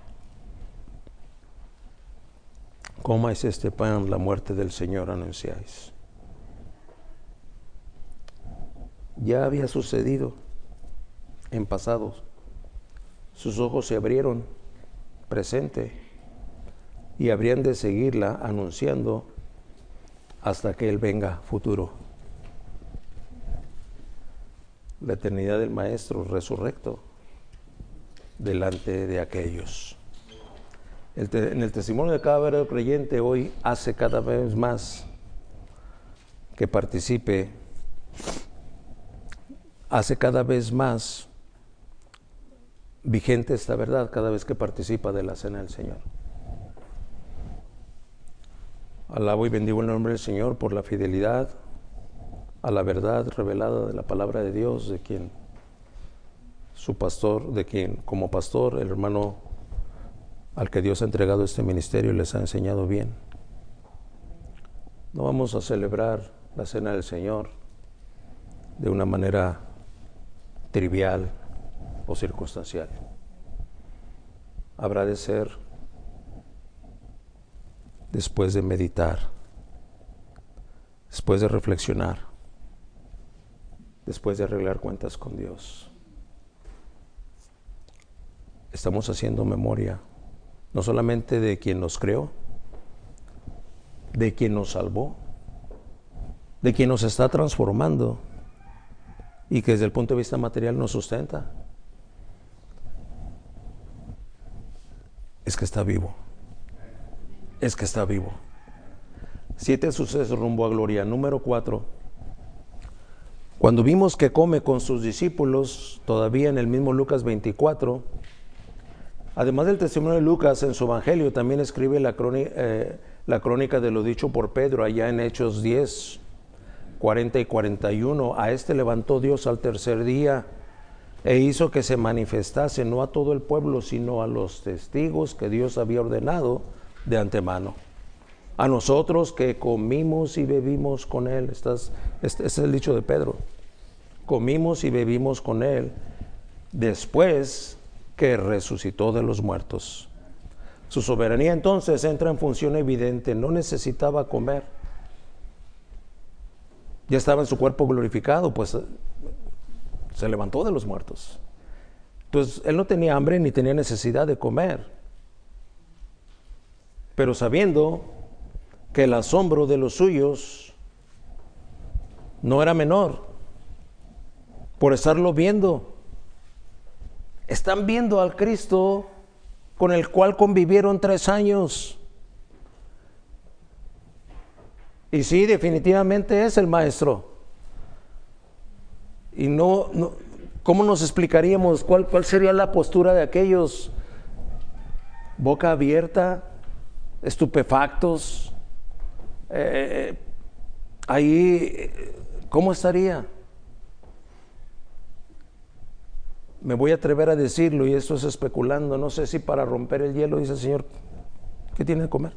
comáis este pan, la muerte del Señor anunciáis. Ya había sucedido en pasados. Sus ojos se abrieron, presente, y habrían de seguirla anunciando hasta que Él venga, futuro. La eternidad del Maestro resurrecto delante de aquellos. El te, en el testimonio de cada verdadero creyente hoy hace cada vez más que participe, hace cada vez más vigente esta verdad cada vez que participa de la cena del Señor. Alabo y bendigo el nombre del Señor por la fidelidad a la verdad revelada de la palabra de Dios, de quien su pastor, de quien como pastor, el hermano al que Dios ha entregado este ministerio les ha enseñado bien. No vamos a celebrar la cena del Señor de una manera trivial o circunstancial. Habrá de ser después de meditar, después de reflexionar, después de arreglar cuentas con Dios. Estamos haciendo memoria no solamente de quien nos creó, de quien nos salvó, de quien nos está transformando y que desde el punto de vista material nos sustenta. Es que está vivo. Es que está vivo. Siete sucesos rumbo a gloria. Número cuatro. Cuando vimos que come con sus discípulos, todavía en el mismo Lucas veinticuatro, además del testimonio de Lucas, en su evangelio también escribe la crónica, eh, la crónica de lo dicho por Pedro allá en Hechos diez, cuarenta y cuarenta y uno. A este levantó Dios al tercer día e hizo que se manifestase no a todo el pueblo, sino a los testigos que Dios había ordenado de antemano. A nosotros que comimos y bebimos con Él. Estás, este es el dicho de Pedro. Comimos y bebimos con Él después que resucitó de los muertos. Su soberanía entonces entra en función evidente. No necesitaba comer. Ya estaba en su cuerpo glorificado, pues se levantó de los muertos. Entonces, Él no tenía hambre ni tenía necesidad de comer. Pero sabiendo que el asombro de los suyos no era menor, por estarlo viendo. Están viendo al Cristo con el cual convivieron tres años. Y sí, definitivamente es el Maestro. Y no, no ¿cómo nos explicaríamos cuál, cuál sería la postura de aquellos? Boca abierta, estupefactos. Eh, ahí, ¿cómo estaría? Me voy a atrever a decirlo, y esto es especulando, no sé si para romper el hielo, dice el Señor, ¿qué tiene de comer?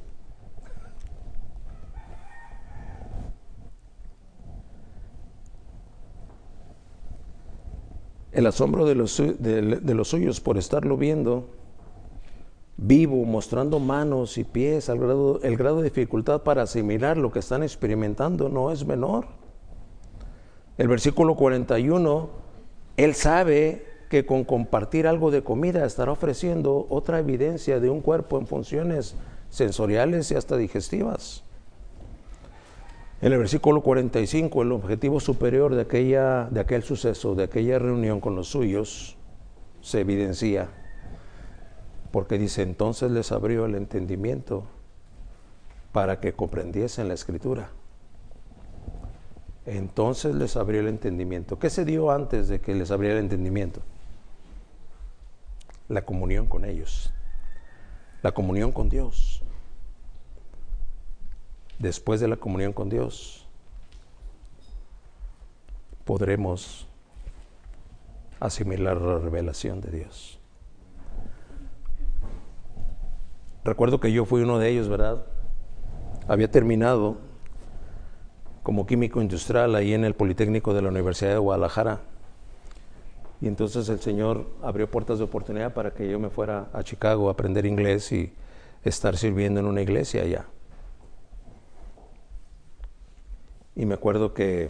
El asombro de los, de, de los suyos por estarlo viendo vivo, mostrando manos y pies, al grado, el grado de dificultad para asimilar lo que están experimentando no es menor. El versículo cuarenta y uno, Él sabe que con compartir algo de comida estará ofreciendo otra evidencia de un cuerpo en funciones sensoriales y hasta digestivas. En el versículo cuarenta y cinco, el objetivo superior de, aquella, de aquel suceso, de aquella reunión con los suyos, se evidencia, porque dice, entonces les abrió el entendimiento para que comprendiesen la Escritura. Entonces les abrió el entendimiento. ¿Qué se dio antes de que les abriera el entendimiento? La comunión con ellos, la comunión con Dios. Después de la comunión con Dios, podremos asimilar la revelación de Dios. Recuerdo que yo fui uno de ellos, ¿verdad? Había terminado como químico industrial ahí en el Politécnico de la Universidad de Guadalajara. Y entonces el Señor abrió puertas de oportunidad para que yo me fuera a Chicago a aprender inglés y estar sirviendo en una iglesia allá. Y me acuerdo que,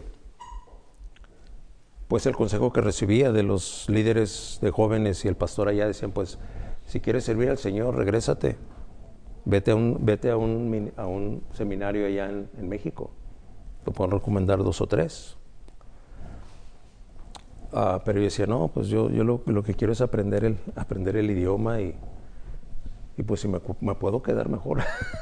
pues el consejo que recibía de los líderes de jóvenes y el pastor allá decían, pues, si quieres servir al Señor, regrésate. Vete a un, vete a un, a un seminario allá en, en México. Te puedo recomendar dos o tres. Uh, pero yo decía, no, pues yo, yo lo, lo que quiero es aprender el, aprender el idioma y, y pues si me, me puedo quedar mejor.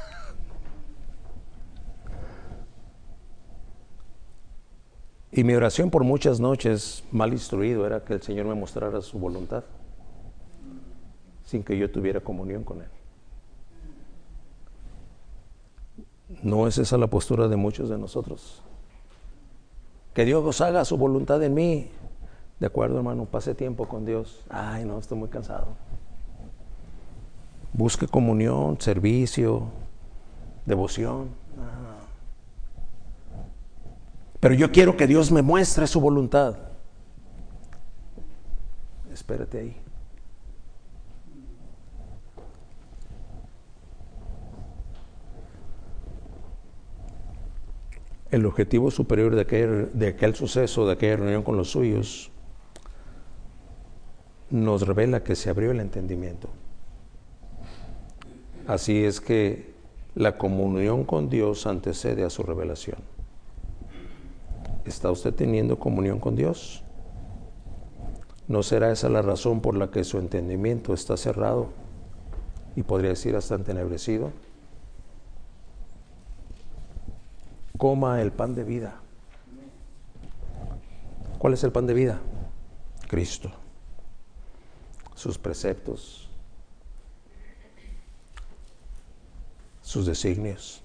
Y mi oración por muchas noches, mal instruido, era que el Señor me mostrara su voluntad, sin que yo tuviera comunión con Él. ¿No es esa la postura de muchos de nosotros? Que Dios haga su voluntad en mí. De acuerdo, hermano, pase tiempo con Dios. Ay, no, estoy muy cansado. Busque comunión, servicio, devoción. Ah. Pero yo quiero que Dios me muestre su voluntad. Espérate ahí. El objetivo superior de aquel, de aquel suceso, de aquella reunión con los suyos, nos revela que se abrió el entendimiento. Así es que la comunión con Dios antecede a su revelación. ¿Está usted teniendo comunión con Dios? ¿No será esa la razón por la que su entendimiento está cerrado y podría decir hasta entenebrecido? Coma el pan de vida. ¿Cuál es el pan de vida? Cristo. Sus preceptos, sus designios,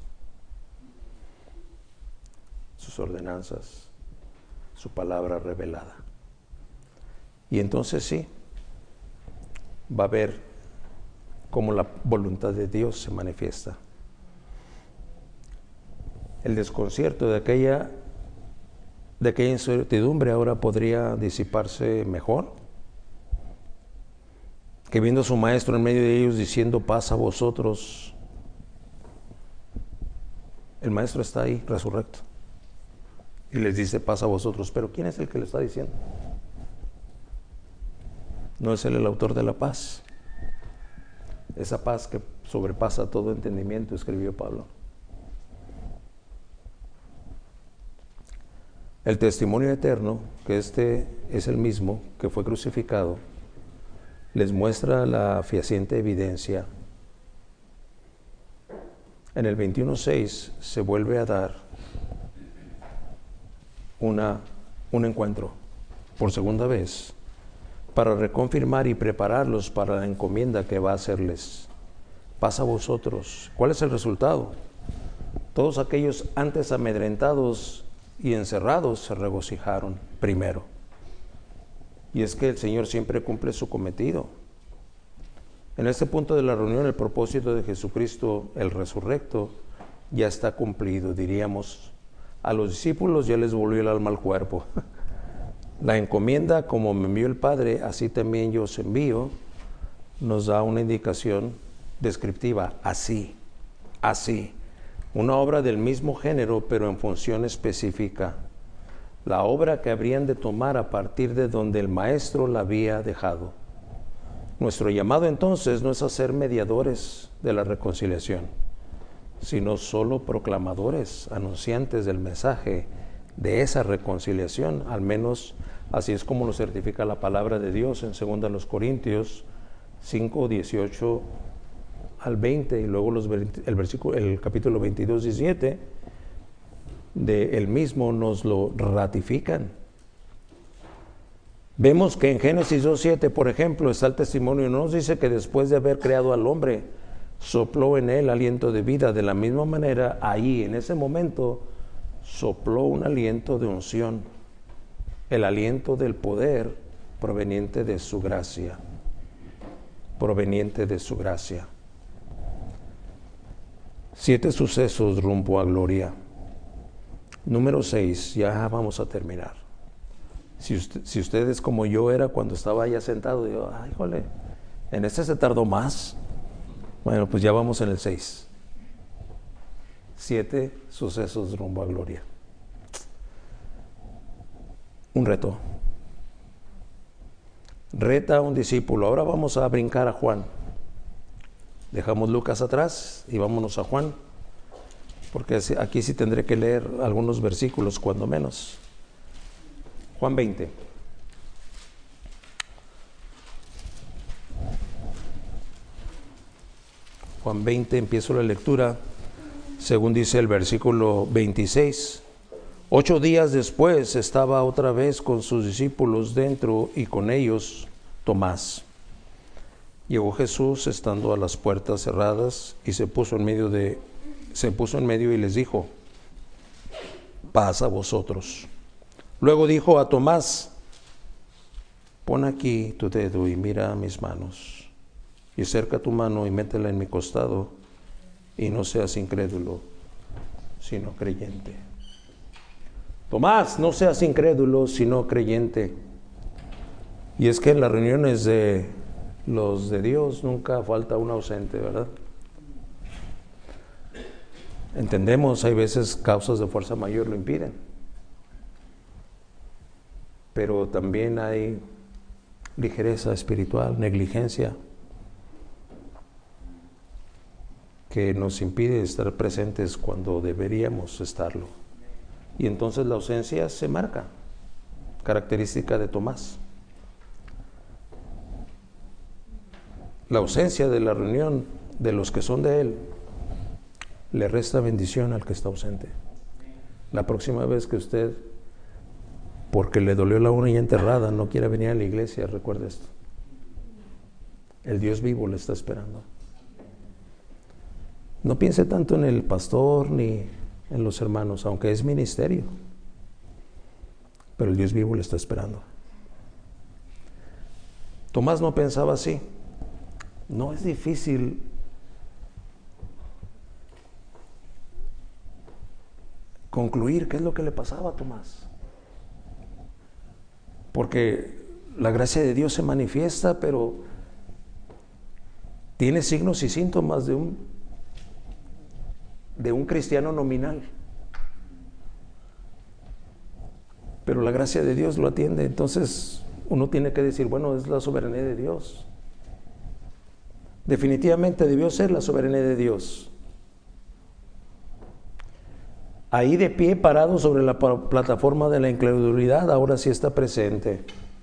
sus ordenanzas, su palabra revelada. Y entonces sí, va a ver cómo la voluntad de Dios se manifiesta. El desconcierto de aquella, de aquella incertidumbre ahora podría disiparse mejor, que viendo a su maestro en medio de ellos diciendo paz a vosotros, el maestro está ahí resurrecto y les dice paz a vosotros, pero ¿quién es el que le está diciendo? ¿No es él el autor de la paz? Esa paz que sobrepasa todo entendimiento, escribió Pablo. El testimonio eterno, que este es el mismo que fue crucificado, les muestra la fehaciente evidencia. En el veintiuno seis se vuelve a dar una, un encuentro por segunda vez para reconfirmar y prepararlos para la encomienda que va a hacerles. Paz a vosotros. ¿Cuál es el resultado? Todos aquellos antes amedrentados y encerrados se regocijaron primero. Y es que el Señor siempre cumple su cometido. En este punto de la reunión, el propósito de Jesucristo, el resurrecto, ya está cumplido. Diríamos, a los discípulos ya les volvió el alma al cuerpo. La encomienda, como me envió el Padre, así también yo os envío, nos da una indicación descriptiva, así, así. Una obra del mismo género, pero en función específica. La obra que habrían de tomar a partir de donde el maestro la había dejado. Nuestro llamado entonces no es a ser mediadores de la reconciliación, sino solo proclamadores, anunciantes del mensaje de esa reconciliación. Al menos así es como lo certifica la palabra de Dios en segunda Corintios cinco, dieciocho al veinte, y luego los, el, versículo, el capítulo veintidós, diecisiete de el mismo nos lo ratifican. Vemos que en Génesis dos, siete, por ejemplo, está el testimonio. No nos dice que después de haber creado al hombre, sopló en él aliento de vida. De la misma manera, ahí, en ese momento, sopló un aliento de unción, el aliento del poder proveniente de su gracia, proveniente de su gracia. Siete sucesos rumbo a gloria. Número seis, ya vamos a terminar. Si usted, si usted es como yo era cuando estaba allá sentado, digo, ay, jole, en este se tardó más. Bueno, pues ya vamos en el seis. Siete sucesos rumbo a gloria. Un reto. Reta a un discípulo. Ahora vamos a brincar a Juan. Dejamos Lucas atrás y vámonos a Juan, porque aquí sí tendré que leer algunos versículos, cuando menos. Juan veinte. Juan veinte, empiezo la lectura, según dice el versículo veintiséis. Ocho días después estaba otra vez con sus discípulos dentro y con ellos Tomás. Llegó Jesús estando a las puertas cerradas y se puso en medio de, se puso en medio y les dijo: paz a vosotros. Luego dijo a Tomás: pon aquí tu dedo y mira mis manos, y acerca tu mano y métela en mi costado, y no seas incrédulo, sino creyente. Tomás, no seas incrédulo, sino creyente. Y es que en las reuniones de los de Dios nunca falta un ausente, ¿verdad? Entendemos, hay veces causas de fuerza mayor lo impiden, pero también hay ligereza espiritual, negligencia, que nos impide estar presentes cuando deberíamos estarlo. Y entonces la ausencia se marca, característica de Tomás. La ausencia de la reunión de los que son de él le resta bendición al que está ausente. La próxima vez que usted, porque le dolió la uña enterrada, no quiera venir a la iglesia, recuerde esto: el Dios vivo le está esperando. No piense tanto en el pastor ni en los hermanos, aunque es ministerio, pero el Dios vivo le está esperando. Tomás no pensaba así. No es difícil concluir qué es lo que le pasaba a Tomás, porque la gracia de Dios se manifiesta, pero tiene signos y síntomas de un de un cristiano nominal, pero la gracia de Dios lo atiende. Entonces uno tiene que decir, bueno, es la soberanía de Dios. Definitivamente debió ser la soberanía de Dios. Ahí de pie, parado sobre la plataforma de la incredulidad, ahora sí está presente.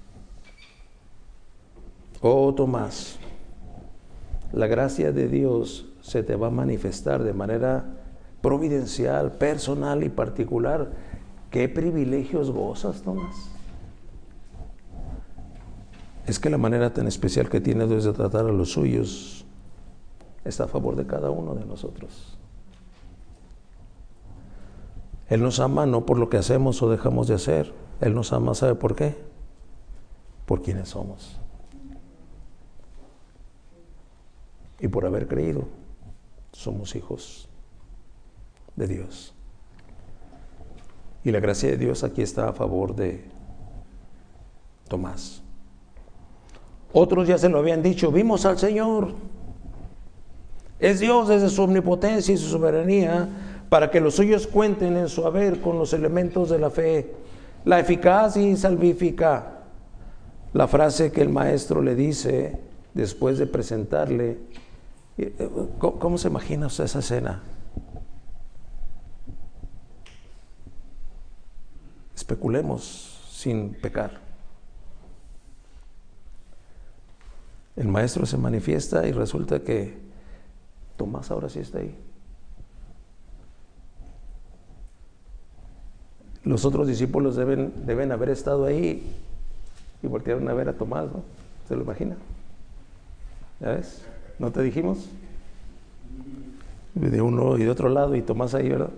Oh Tomás, la gracia de Dios se te va a manifestar de manera providencial, personal y particular. ¿Qué privilegios gozas, Tomás? Es que la manera tan especial que tiene Dios de tratar a los suyos está a favor de cada uno de nosotros. Él nos ama no por lo que hacemos o dejamos de hacer. Él nos ama, ¿sabe por qué? Por quienes somos. Y por haber creído, somos hijos de Dios. Y la gracia de Dios aquí está a favor de Tomás. Otros ya se lo habían dicho: vimos al Señor. Es Dios desde su omnipotencia y su soberanía para que los suyos cuenten en su haber con los elementos de la fe, la eficaz y salvífica. La frase que el maestro le dice después de presentarle, ¿cómo, cómo se imagina usted esa escena? Especulemos sin pecar. El maestro se manifiesta y resulta que Tomás ahora sí está ahí. Los otros discípulos deben, deben haber estado ahí y voltearon a ver a Tomás, ¿no? ¿Se lo imagina? ¿Ya ves? ¿No te dijimos? De uno y de otro lado y Tomás ahí, ¿verdad?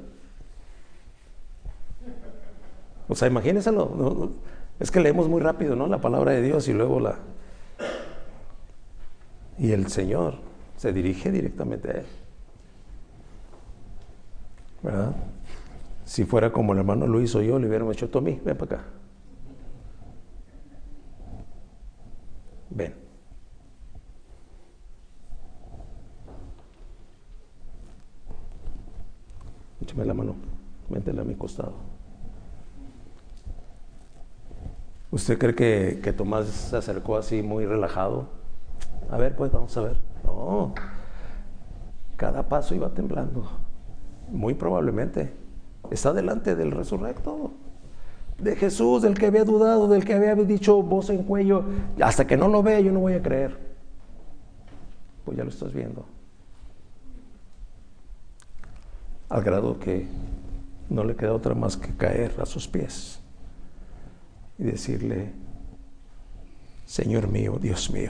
O sea, imagínenselo. No, no, es que leemos muy rápido, ¿no? La palabra de Dios y luego la... Y el Señor se dirige directamente a él, ¿verdad? Si fuera como el hermano Luis o yo, le hubiéramos dicho, Tommy, ven para acá. Ven. Échame la mano, métela a mi costado. ¿Usted cree que, que Tomás se acercó así muy relajado? A ver, pues vamos a ver. No, cada paso iba temblando. Muy probablemente está delante del resurrecto, de Jesús, del que había dudado, del que había dicho voz en cuello, hasta que no lo vea yo no voy a creer. Pues ya lo estás viendo. Al grado que no le queda otra más que caer a sus pies y decirle, Señor mío, Dios mío.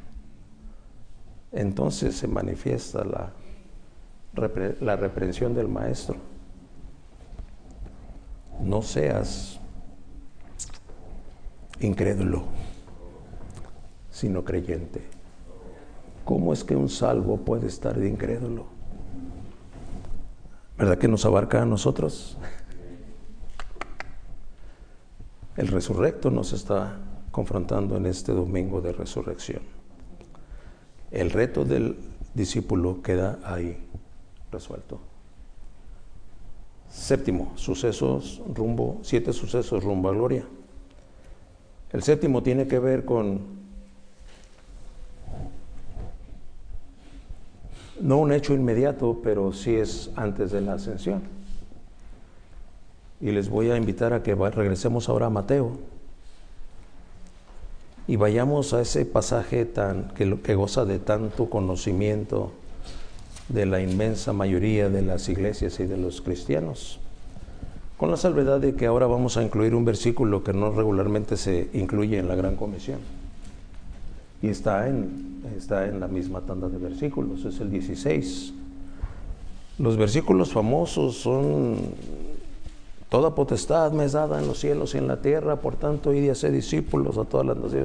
Entonces se manifiesta la, repre, la reprensión del maestro. No seas incrédulo, sino creyente. ¿Cómo es que un salvo puede estar de incrédulo? ¿Verdad que nos abarca a nosotros? El resurrecto nos está confrontando en este domingo de resurrección. El reto del discípulo queda ahí resuelto. Séptimo, sucesos rumbo, siete sucesos rumbo a gloria. El séptimo tiene que ver con no un hecho inmediato, pero sí es antes de la ascensión. Y les voy a invitar a que regresemos ahora a Mateo y vayamos a ese pasaje tan, que, que goza de tanto conocimiento de la inmensa mayoría de las iglesias y de los cristianos, con la salvedad de que ahora vamos a incluir un versículo que no regularmente se incluye en la Gran Comisión y está en, está en la misma tanda de versículos, es el dieciséis. Los versículos famosos son: toda potestad me es dada en los cielos y en la tierra, por tanto, id y haced discípulos a todas las naciones.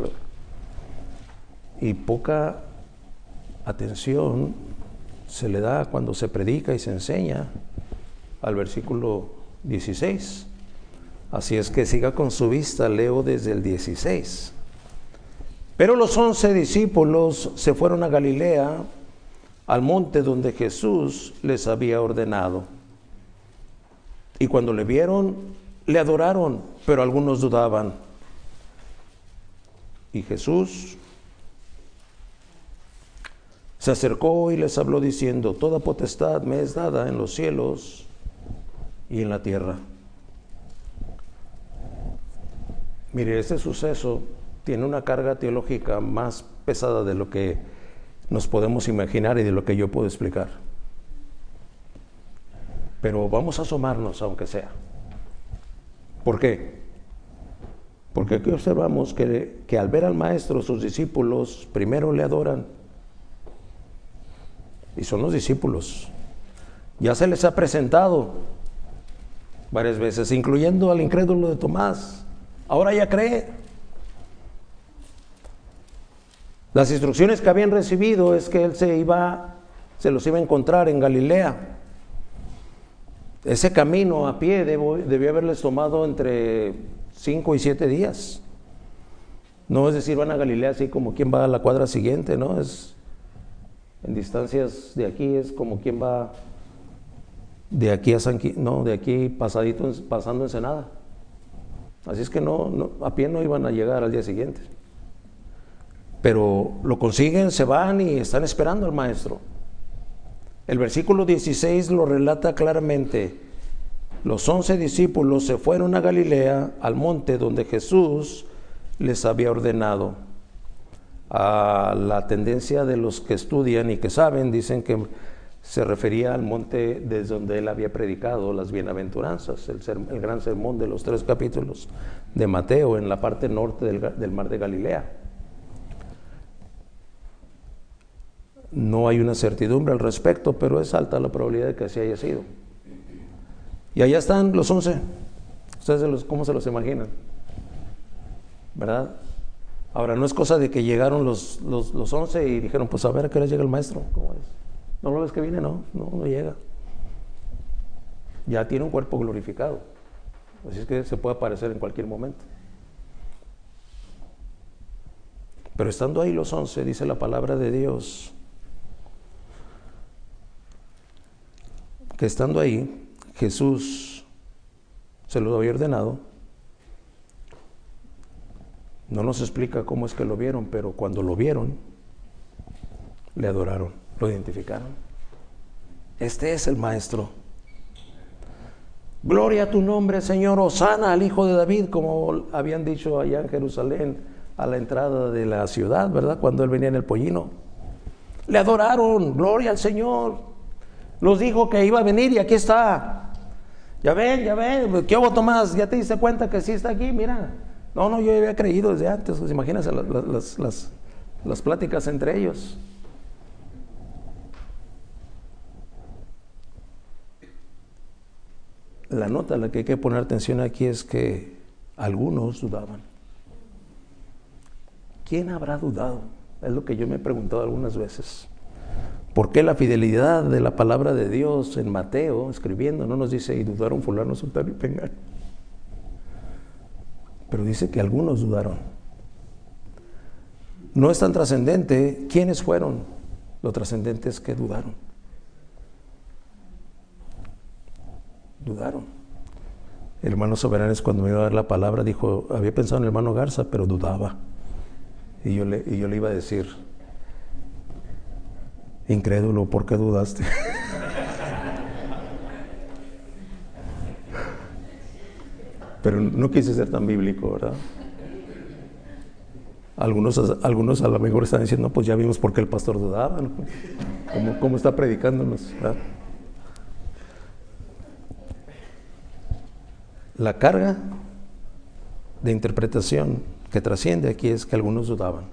Y poca atención se le da cuando se predica y se enseña al versículo dieciséis. Así es que siga con su vista, leo desde el dieciséis. Pero los once discípulos se fueron a Galilea, al monte donde Jesús les había ordenado. Y cuando le vieron, le adoraron, pero algunos dudaban. Y Jesús se acercó y les habló diciendo: toda potestad me es dada en los cielos y en la tierra. Mire, este suceso tiene una carga teológica más pesada de lo que nos podemos imaginar y de lo que yo puedo explicar. Pero vamos a asomarnos, aunque sea. ¿Por qué? Porque aquí observamos que, que al ver al Maestro, sus discípulos primero le adoran. Y son los discípulos. Ya se les ha presentado varias veces, incluyendo al incrédulo de Tomás. Ahora ya cree. Las instrucciones que habían recibido es que él se iba, se los iba a encontrar en Galilea. Ese camino a pie debió, debió haberles tomado entre cinco y siete días. No es decir, van a Galilea así como quien va a la cuadra siguiente, ¿no? Es En distancias de aquí es como quien va de aquí a San Qui- no, de aquí pasadito, pasando Ensenada. Así es que no, no, a pie no iban a llegar al día siguiente. Pero lo consiguen, se van y están esperando al maestro. El versículo dieciséis lo relata claramente. Los once discípulos se fueron a Galilea, al monte donde Jesús les había ordenado. A la tendencia de los que estudian y que saben, dicen que se refería al monte desde donde él había predicado las bienaventuranzas, el, ser, el gran sermón de los tres capítulos de Mateo en la parte norte del, del mar de Galilea. No hay una certidumbre al respecto, pero es alta la probabilidad de que así haya sido. Y allá están los once. ¿Ustedes se los, cómo se los imaginan? ¿Verdad? Ahora, no es cosa de que llegaron los, los, los once y dijeron, pues a ver a qué hora llega el maestro. ¿Cómo es? ¿No lo ves que viene? No, no, no llega. Ya tiene un cuerpo glorificado. Así es que se puede aparecer en cualquier momento. Pero estando ahí los once, dice la palabra de Dios, que estando ahí, Jesús se lo había ordenado. No nos explica cómo es que lo vieron, pero cuando lo vieron, le adoraron, lo identificaron. Este es el Maestro. Gloria a tu nombre, Señor, hosana al Hijo de David, como habían dicho allá en Jerusalén, a la entrada de la ciudad, ¿verdad? Cuando él venía en el pollino. Le adoraron, gloria al Señor. Nos dijo que iba a venir y aquí está. Ya ven, ya ven, ¿qué hubo, Tomás? ¿Ya te diste cuenta que sí está aquí? Mira. No, no, yo había creído desde antes. Pues imagínense las, las, las, las pláticas entre ellos. La nota a la que hay que poner atención aquí es que algunos dudaban. ¿Quién habrá dudado? Es lo que yo me he preguntado algunas veces. ¿Por qué la fidelidad de la palabra de Dios en Mateo, escribiendo, no nos dice, y dudaron fulano, sultano y pengano? Pero dice que algunos dudaron. No es tan trascendente quiénes fueron, lo trascendente es que dudaron. Dudaron. El hermano Soberanes, cuando me iba a dar la palabra, dijo, había pensado en el hermano Garza, pero dudaba. Y yo le, y yo le iba a decir, incrédulo, ¿por qué dudaste? Pero no quise ser tan bíblico, ¿verdad? Algunos, algunos a lo mejor están diciendo, pues ya vimos por qué el pastor dudaba, ¿no? ¿Cómo, cómo está predicándonos? ¿Verdad? La carga de interpretación que trasciende aquí es que algunos dudaban.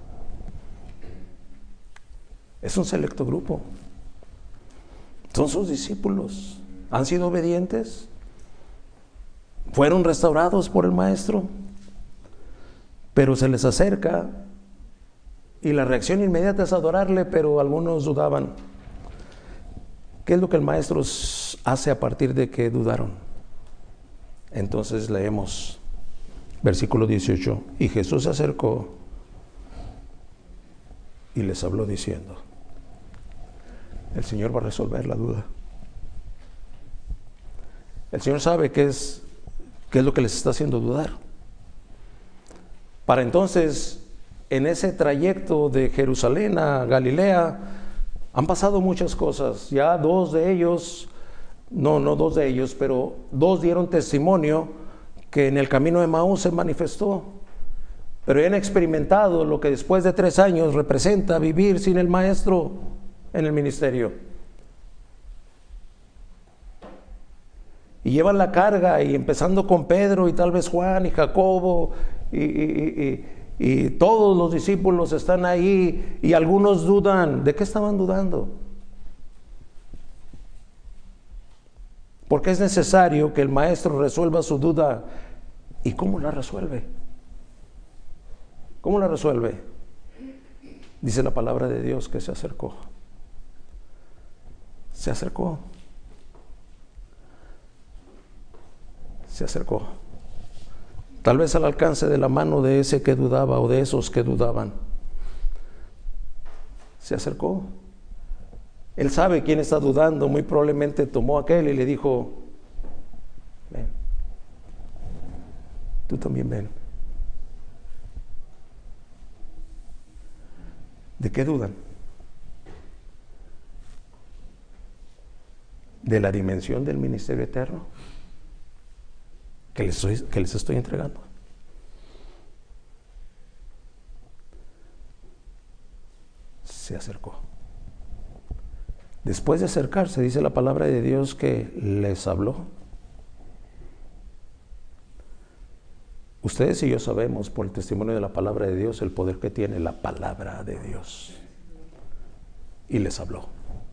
Es un selecto grupo. Son sus discípulos. ¿Han sido obedientes? ¿Fueron restaurados por el Maestro? Pero se les acerca y la reacción inmediata es adorarle, pero algunos dudaban. ¿Qué es lo que el Maestro hace a partir de que dudaron? Entonces leemos versículo dieciocho. Y Jesús se acercó y les habló diciendo, el Señor va a resolver la duda. El Señor sabe qué es, qué es lo que les está haciendo dudar. Para entonces, en ese trayecto de Jerusalén a Galilea, han pasado muchas cosas. Ya dos de ellos, no, no dos de ellos, pero dos dieron testimonio que en el camino de Maús se manifestó. Pero ya han experimentado lo que después de tres años representa vivir sin el Maestro en el ministerio. Y llevan la carga, y empezando con Pedro y tal vez Juan y Jacobo y, y, y, y todos los discípulos están ahí, y algunos dudan. ¿De qué estaban dudando? Porque es necesario que el Maestro resuelva su duda. ¿Y cómo la resuelve? ¿Cómo la resuelve? Dice la palabra de Dios que se acercó. Se acercó. Se acercó. Tal vez al alcance de la mano de ese que dudaba o de esos que dudaban. Se acercó. Él sabe quién está dudando. Muy probablemente tomó a aquel y le dijo, ven, tú también ven. ¿De qué dudan? De la dimensión del ministerio eterno que les, estoy, que les estoy entregando. Se acercó. Después de acercarse, dice la palabra de Dios que les habló. Ustedes y yo sabemos por el testimonio de la palabra de Dios el poder que tiene la palabra de Dios. Y les habló.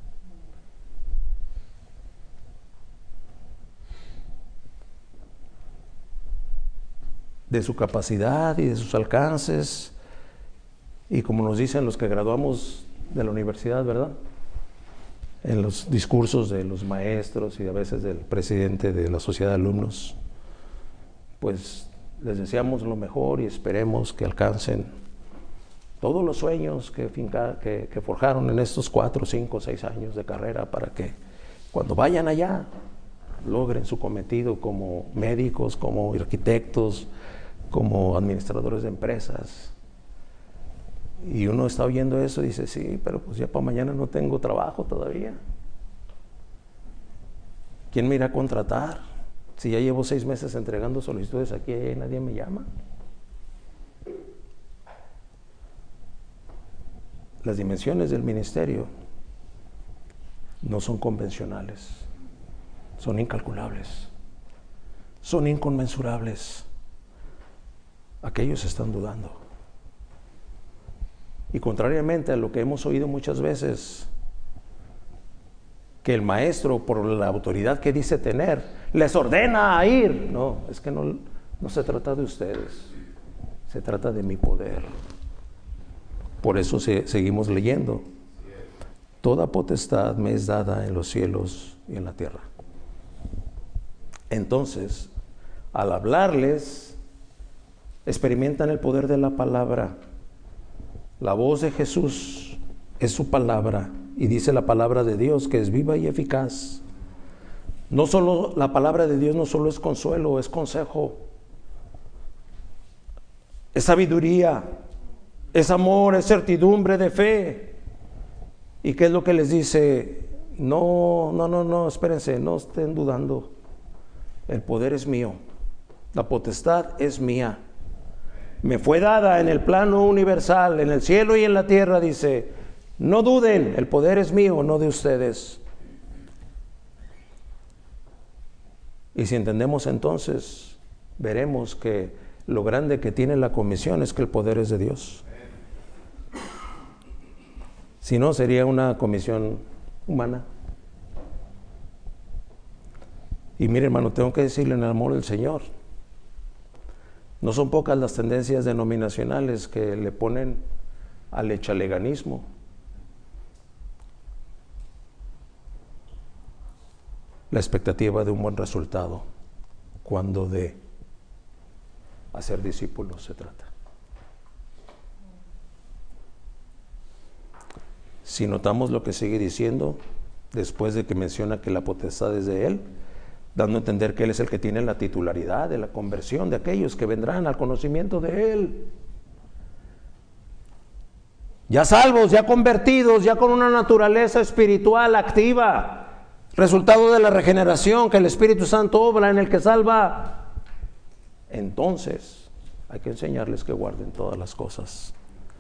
De su capacidad y de sus alcances, y como nos dicen los que graduamos de la universidad, ¿verdad? En los discursos de los maestros y a veces del presidente de la sociedad de alumnos, pues les deseamos lo mejor y esperemos que alcancen todos los sueños que, finca, que, que forjaron en estos cuatro, cinco, seis años de carrera, para que cuando vayan allá logren su cometido como médicos, como arquitectos, como administradores de empresas. Y uno está oyendo eso y dice, sí, pero pues ya para mañana no tengo trabajo todavía. ¿Quién me irá a contratar? Si ya llevo seis meses entregando solicitudes aquí y nadie me llama. Las dimensiones del ministerio no son convencionales, son incalculables, son inconmensurables. Aquellos están dudando. Y contrariamente a lo que hemos oído muchas veces, que el maestro, por la autoridad que dice tener, les ordena a ir. No, es que no, no se trata de ustedes, se trata de mi poder. Por eso se, seguimos leyendo. Toda potestad me es dada en los cielos y en la tierra. Entonces, al hablarles, experimentan el poder de la palabra. La voz de Jesús es su palabra, y dice la palabra de Dios que es viva y eficaz. No solo la palabra de Dios no solo es consuelo, es consejo, es sabiduría, es amor, es certidumbre de fe. ¿Y qué es lo que les dice? No, no, no, no, espérense, no estén dudando. El poder es mío, la potestad es mía. Me fue dada en el plano universal, en el cielo y en la tierra, dice. No duden, el poder es mío, no de ustedes. Y si entendemos entonces, veremos que lo grande que tiene la comisión es que el poder es de Dios. Si no, sería una comisión humana. Y mire, hermano, tengo que decirle en el amor del Señor, no son pocas las tendencias denominacionales que le ponen al echaleganismo. La expectativa de un buen resultado cuando de hacer discípulos se trata. Si notamos lo que sigue diciendo, después de que menciona que la potestad es de Él, dando a entender que Él es el que tiene la titularidad de la conversión de aquellos que vendrán al conocimiento de Él. Ya salvos, ya convertidos, ya con una naturaleza espiritual activa, resultado de la regeneración que el Espíritu Santo obra en el que salva. Entonces, hay que enseñarles que guarden todas las cosas.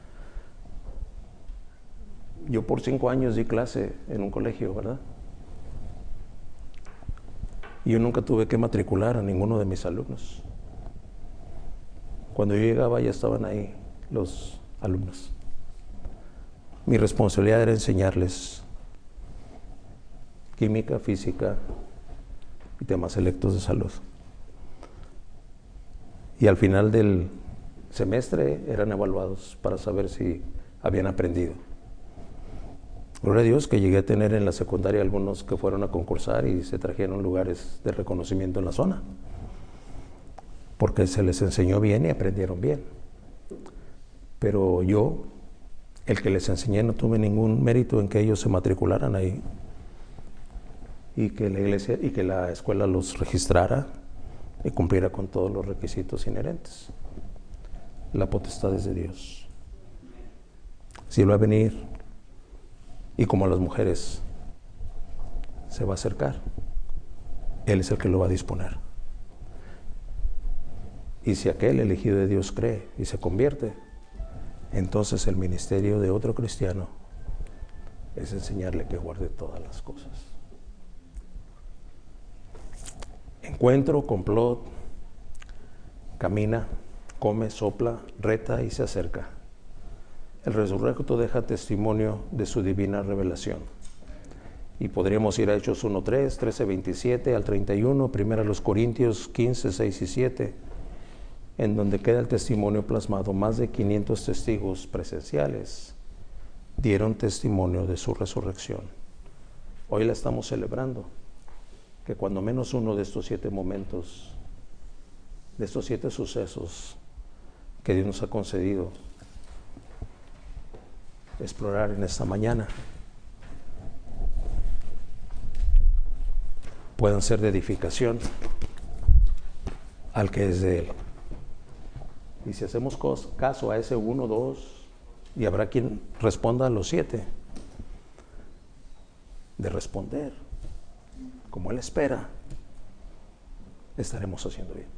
Yo por cinco años di clase en un colegio, ¿verdad? Yo nunca tuve que matricular a ninguno de mis alumnos. Cuando yo llegaba ya estaban ahí los alumnos. Mi responsabilidad era enseñarles química, física y temas selectos de salud. Y al final del semestre eran evaluados para saber si habían aprendido. Gloria a Dios que llegué a tener en la secundaria algunos que fueron a concursar y se trajeron lugares de reconocimiento en la zona, porque se les enseñó bien y aprendieron bien. Pero yo, el que les enseñé no tuve ningún mérito en que ellos se matricularan ahí y que la iglesia y que la escuela los registrara y cumpliera con todos los requisitos inherentes. La potestad es de Dios. Si Él va a venir y como a las mujeres se va a acercar, Él es el que lo va a disponer. Y si aquel elegido de Dios cree y se convierte, entonces el ministerio de otro cristiano es enseñarle que guarde todas las cosas. Encuentro, complot, camina, come, sopla, reta y se acerca. El resurrecto deja testimonio de su divina revelación. Y podríamos ir a Hechos uno tres, trece veintisiete al treinta y uno, primero a los Corintios quince, seis y siete, en donde queda el testimonio plasmado. Más de quinientos testigos presenciales dieron testimonio de su resurrección. Hoy la estamos celebrando, que cuando menos uno de estos siete momentos, de estos siete sucesos que Dios nos ha concedido explorar en esta mañana, puedan ser de edificación al que es de Él. Y si hacemos caso a ese uno, dos, y habrá quien responda a los siete, de responder como Él espera, estaremos haciendo bien.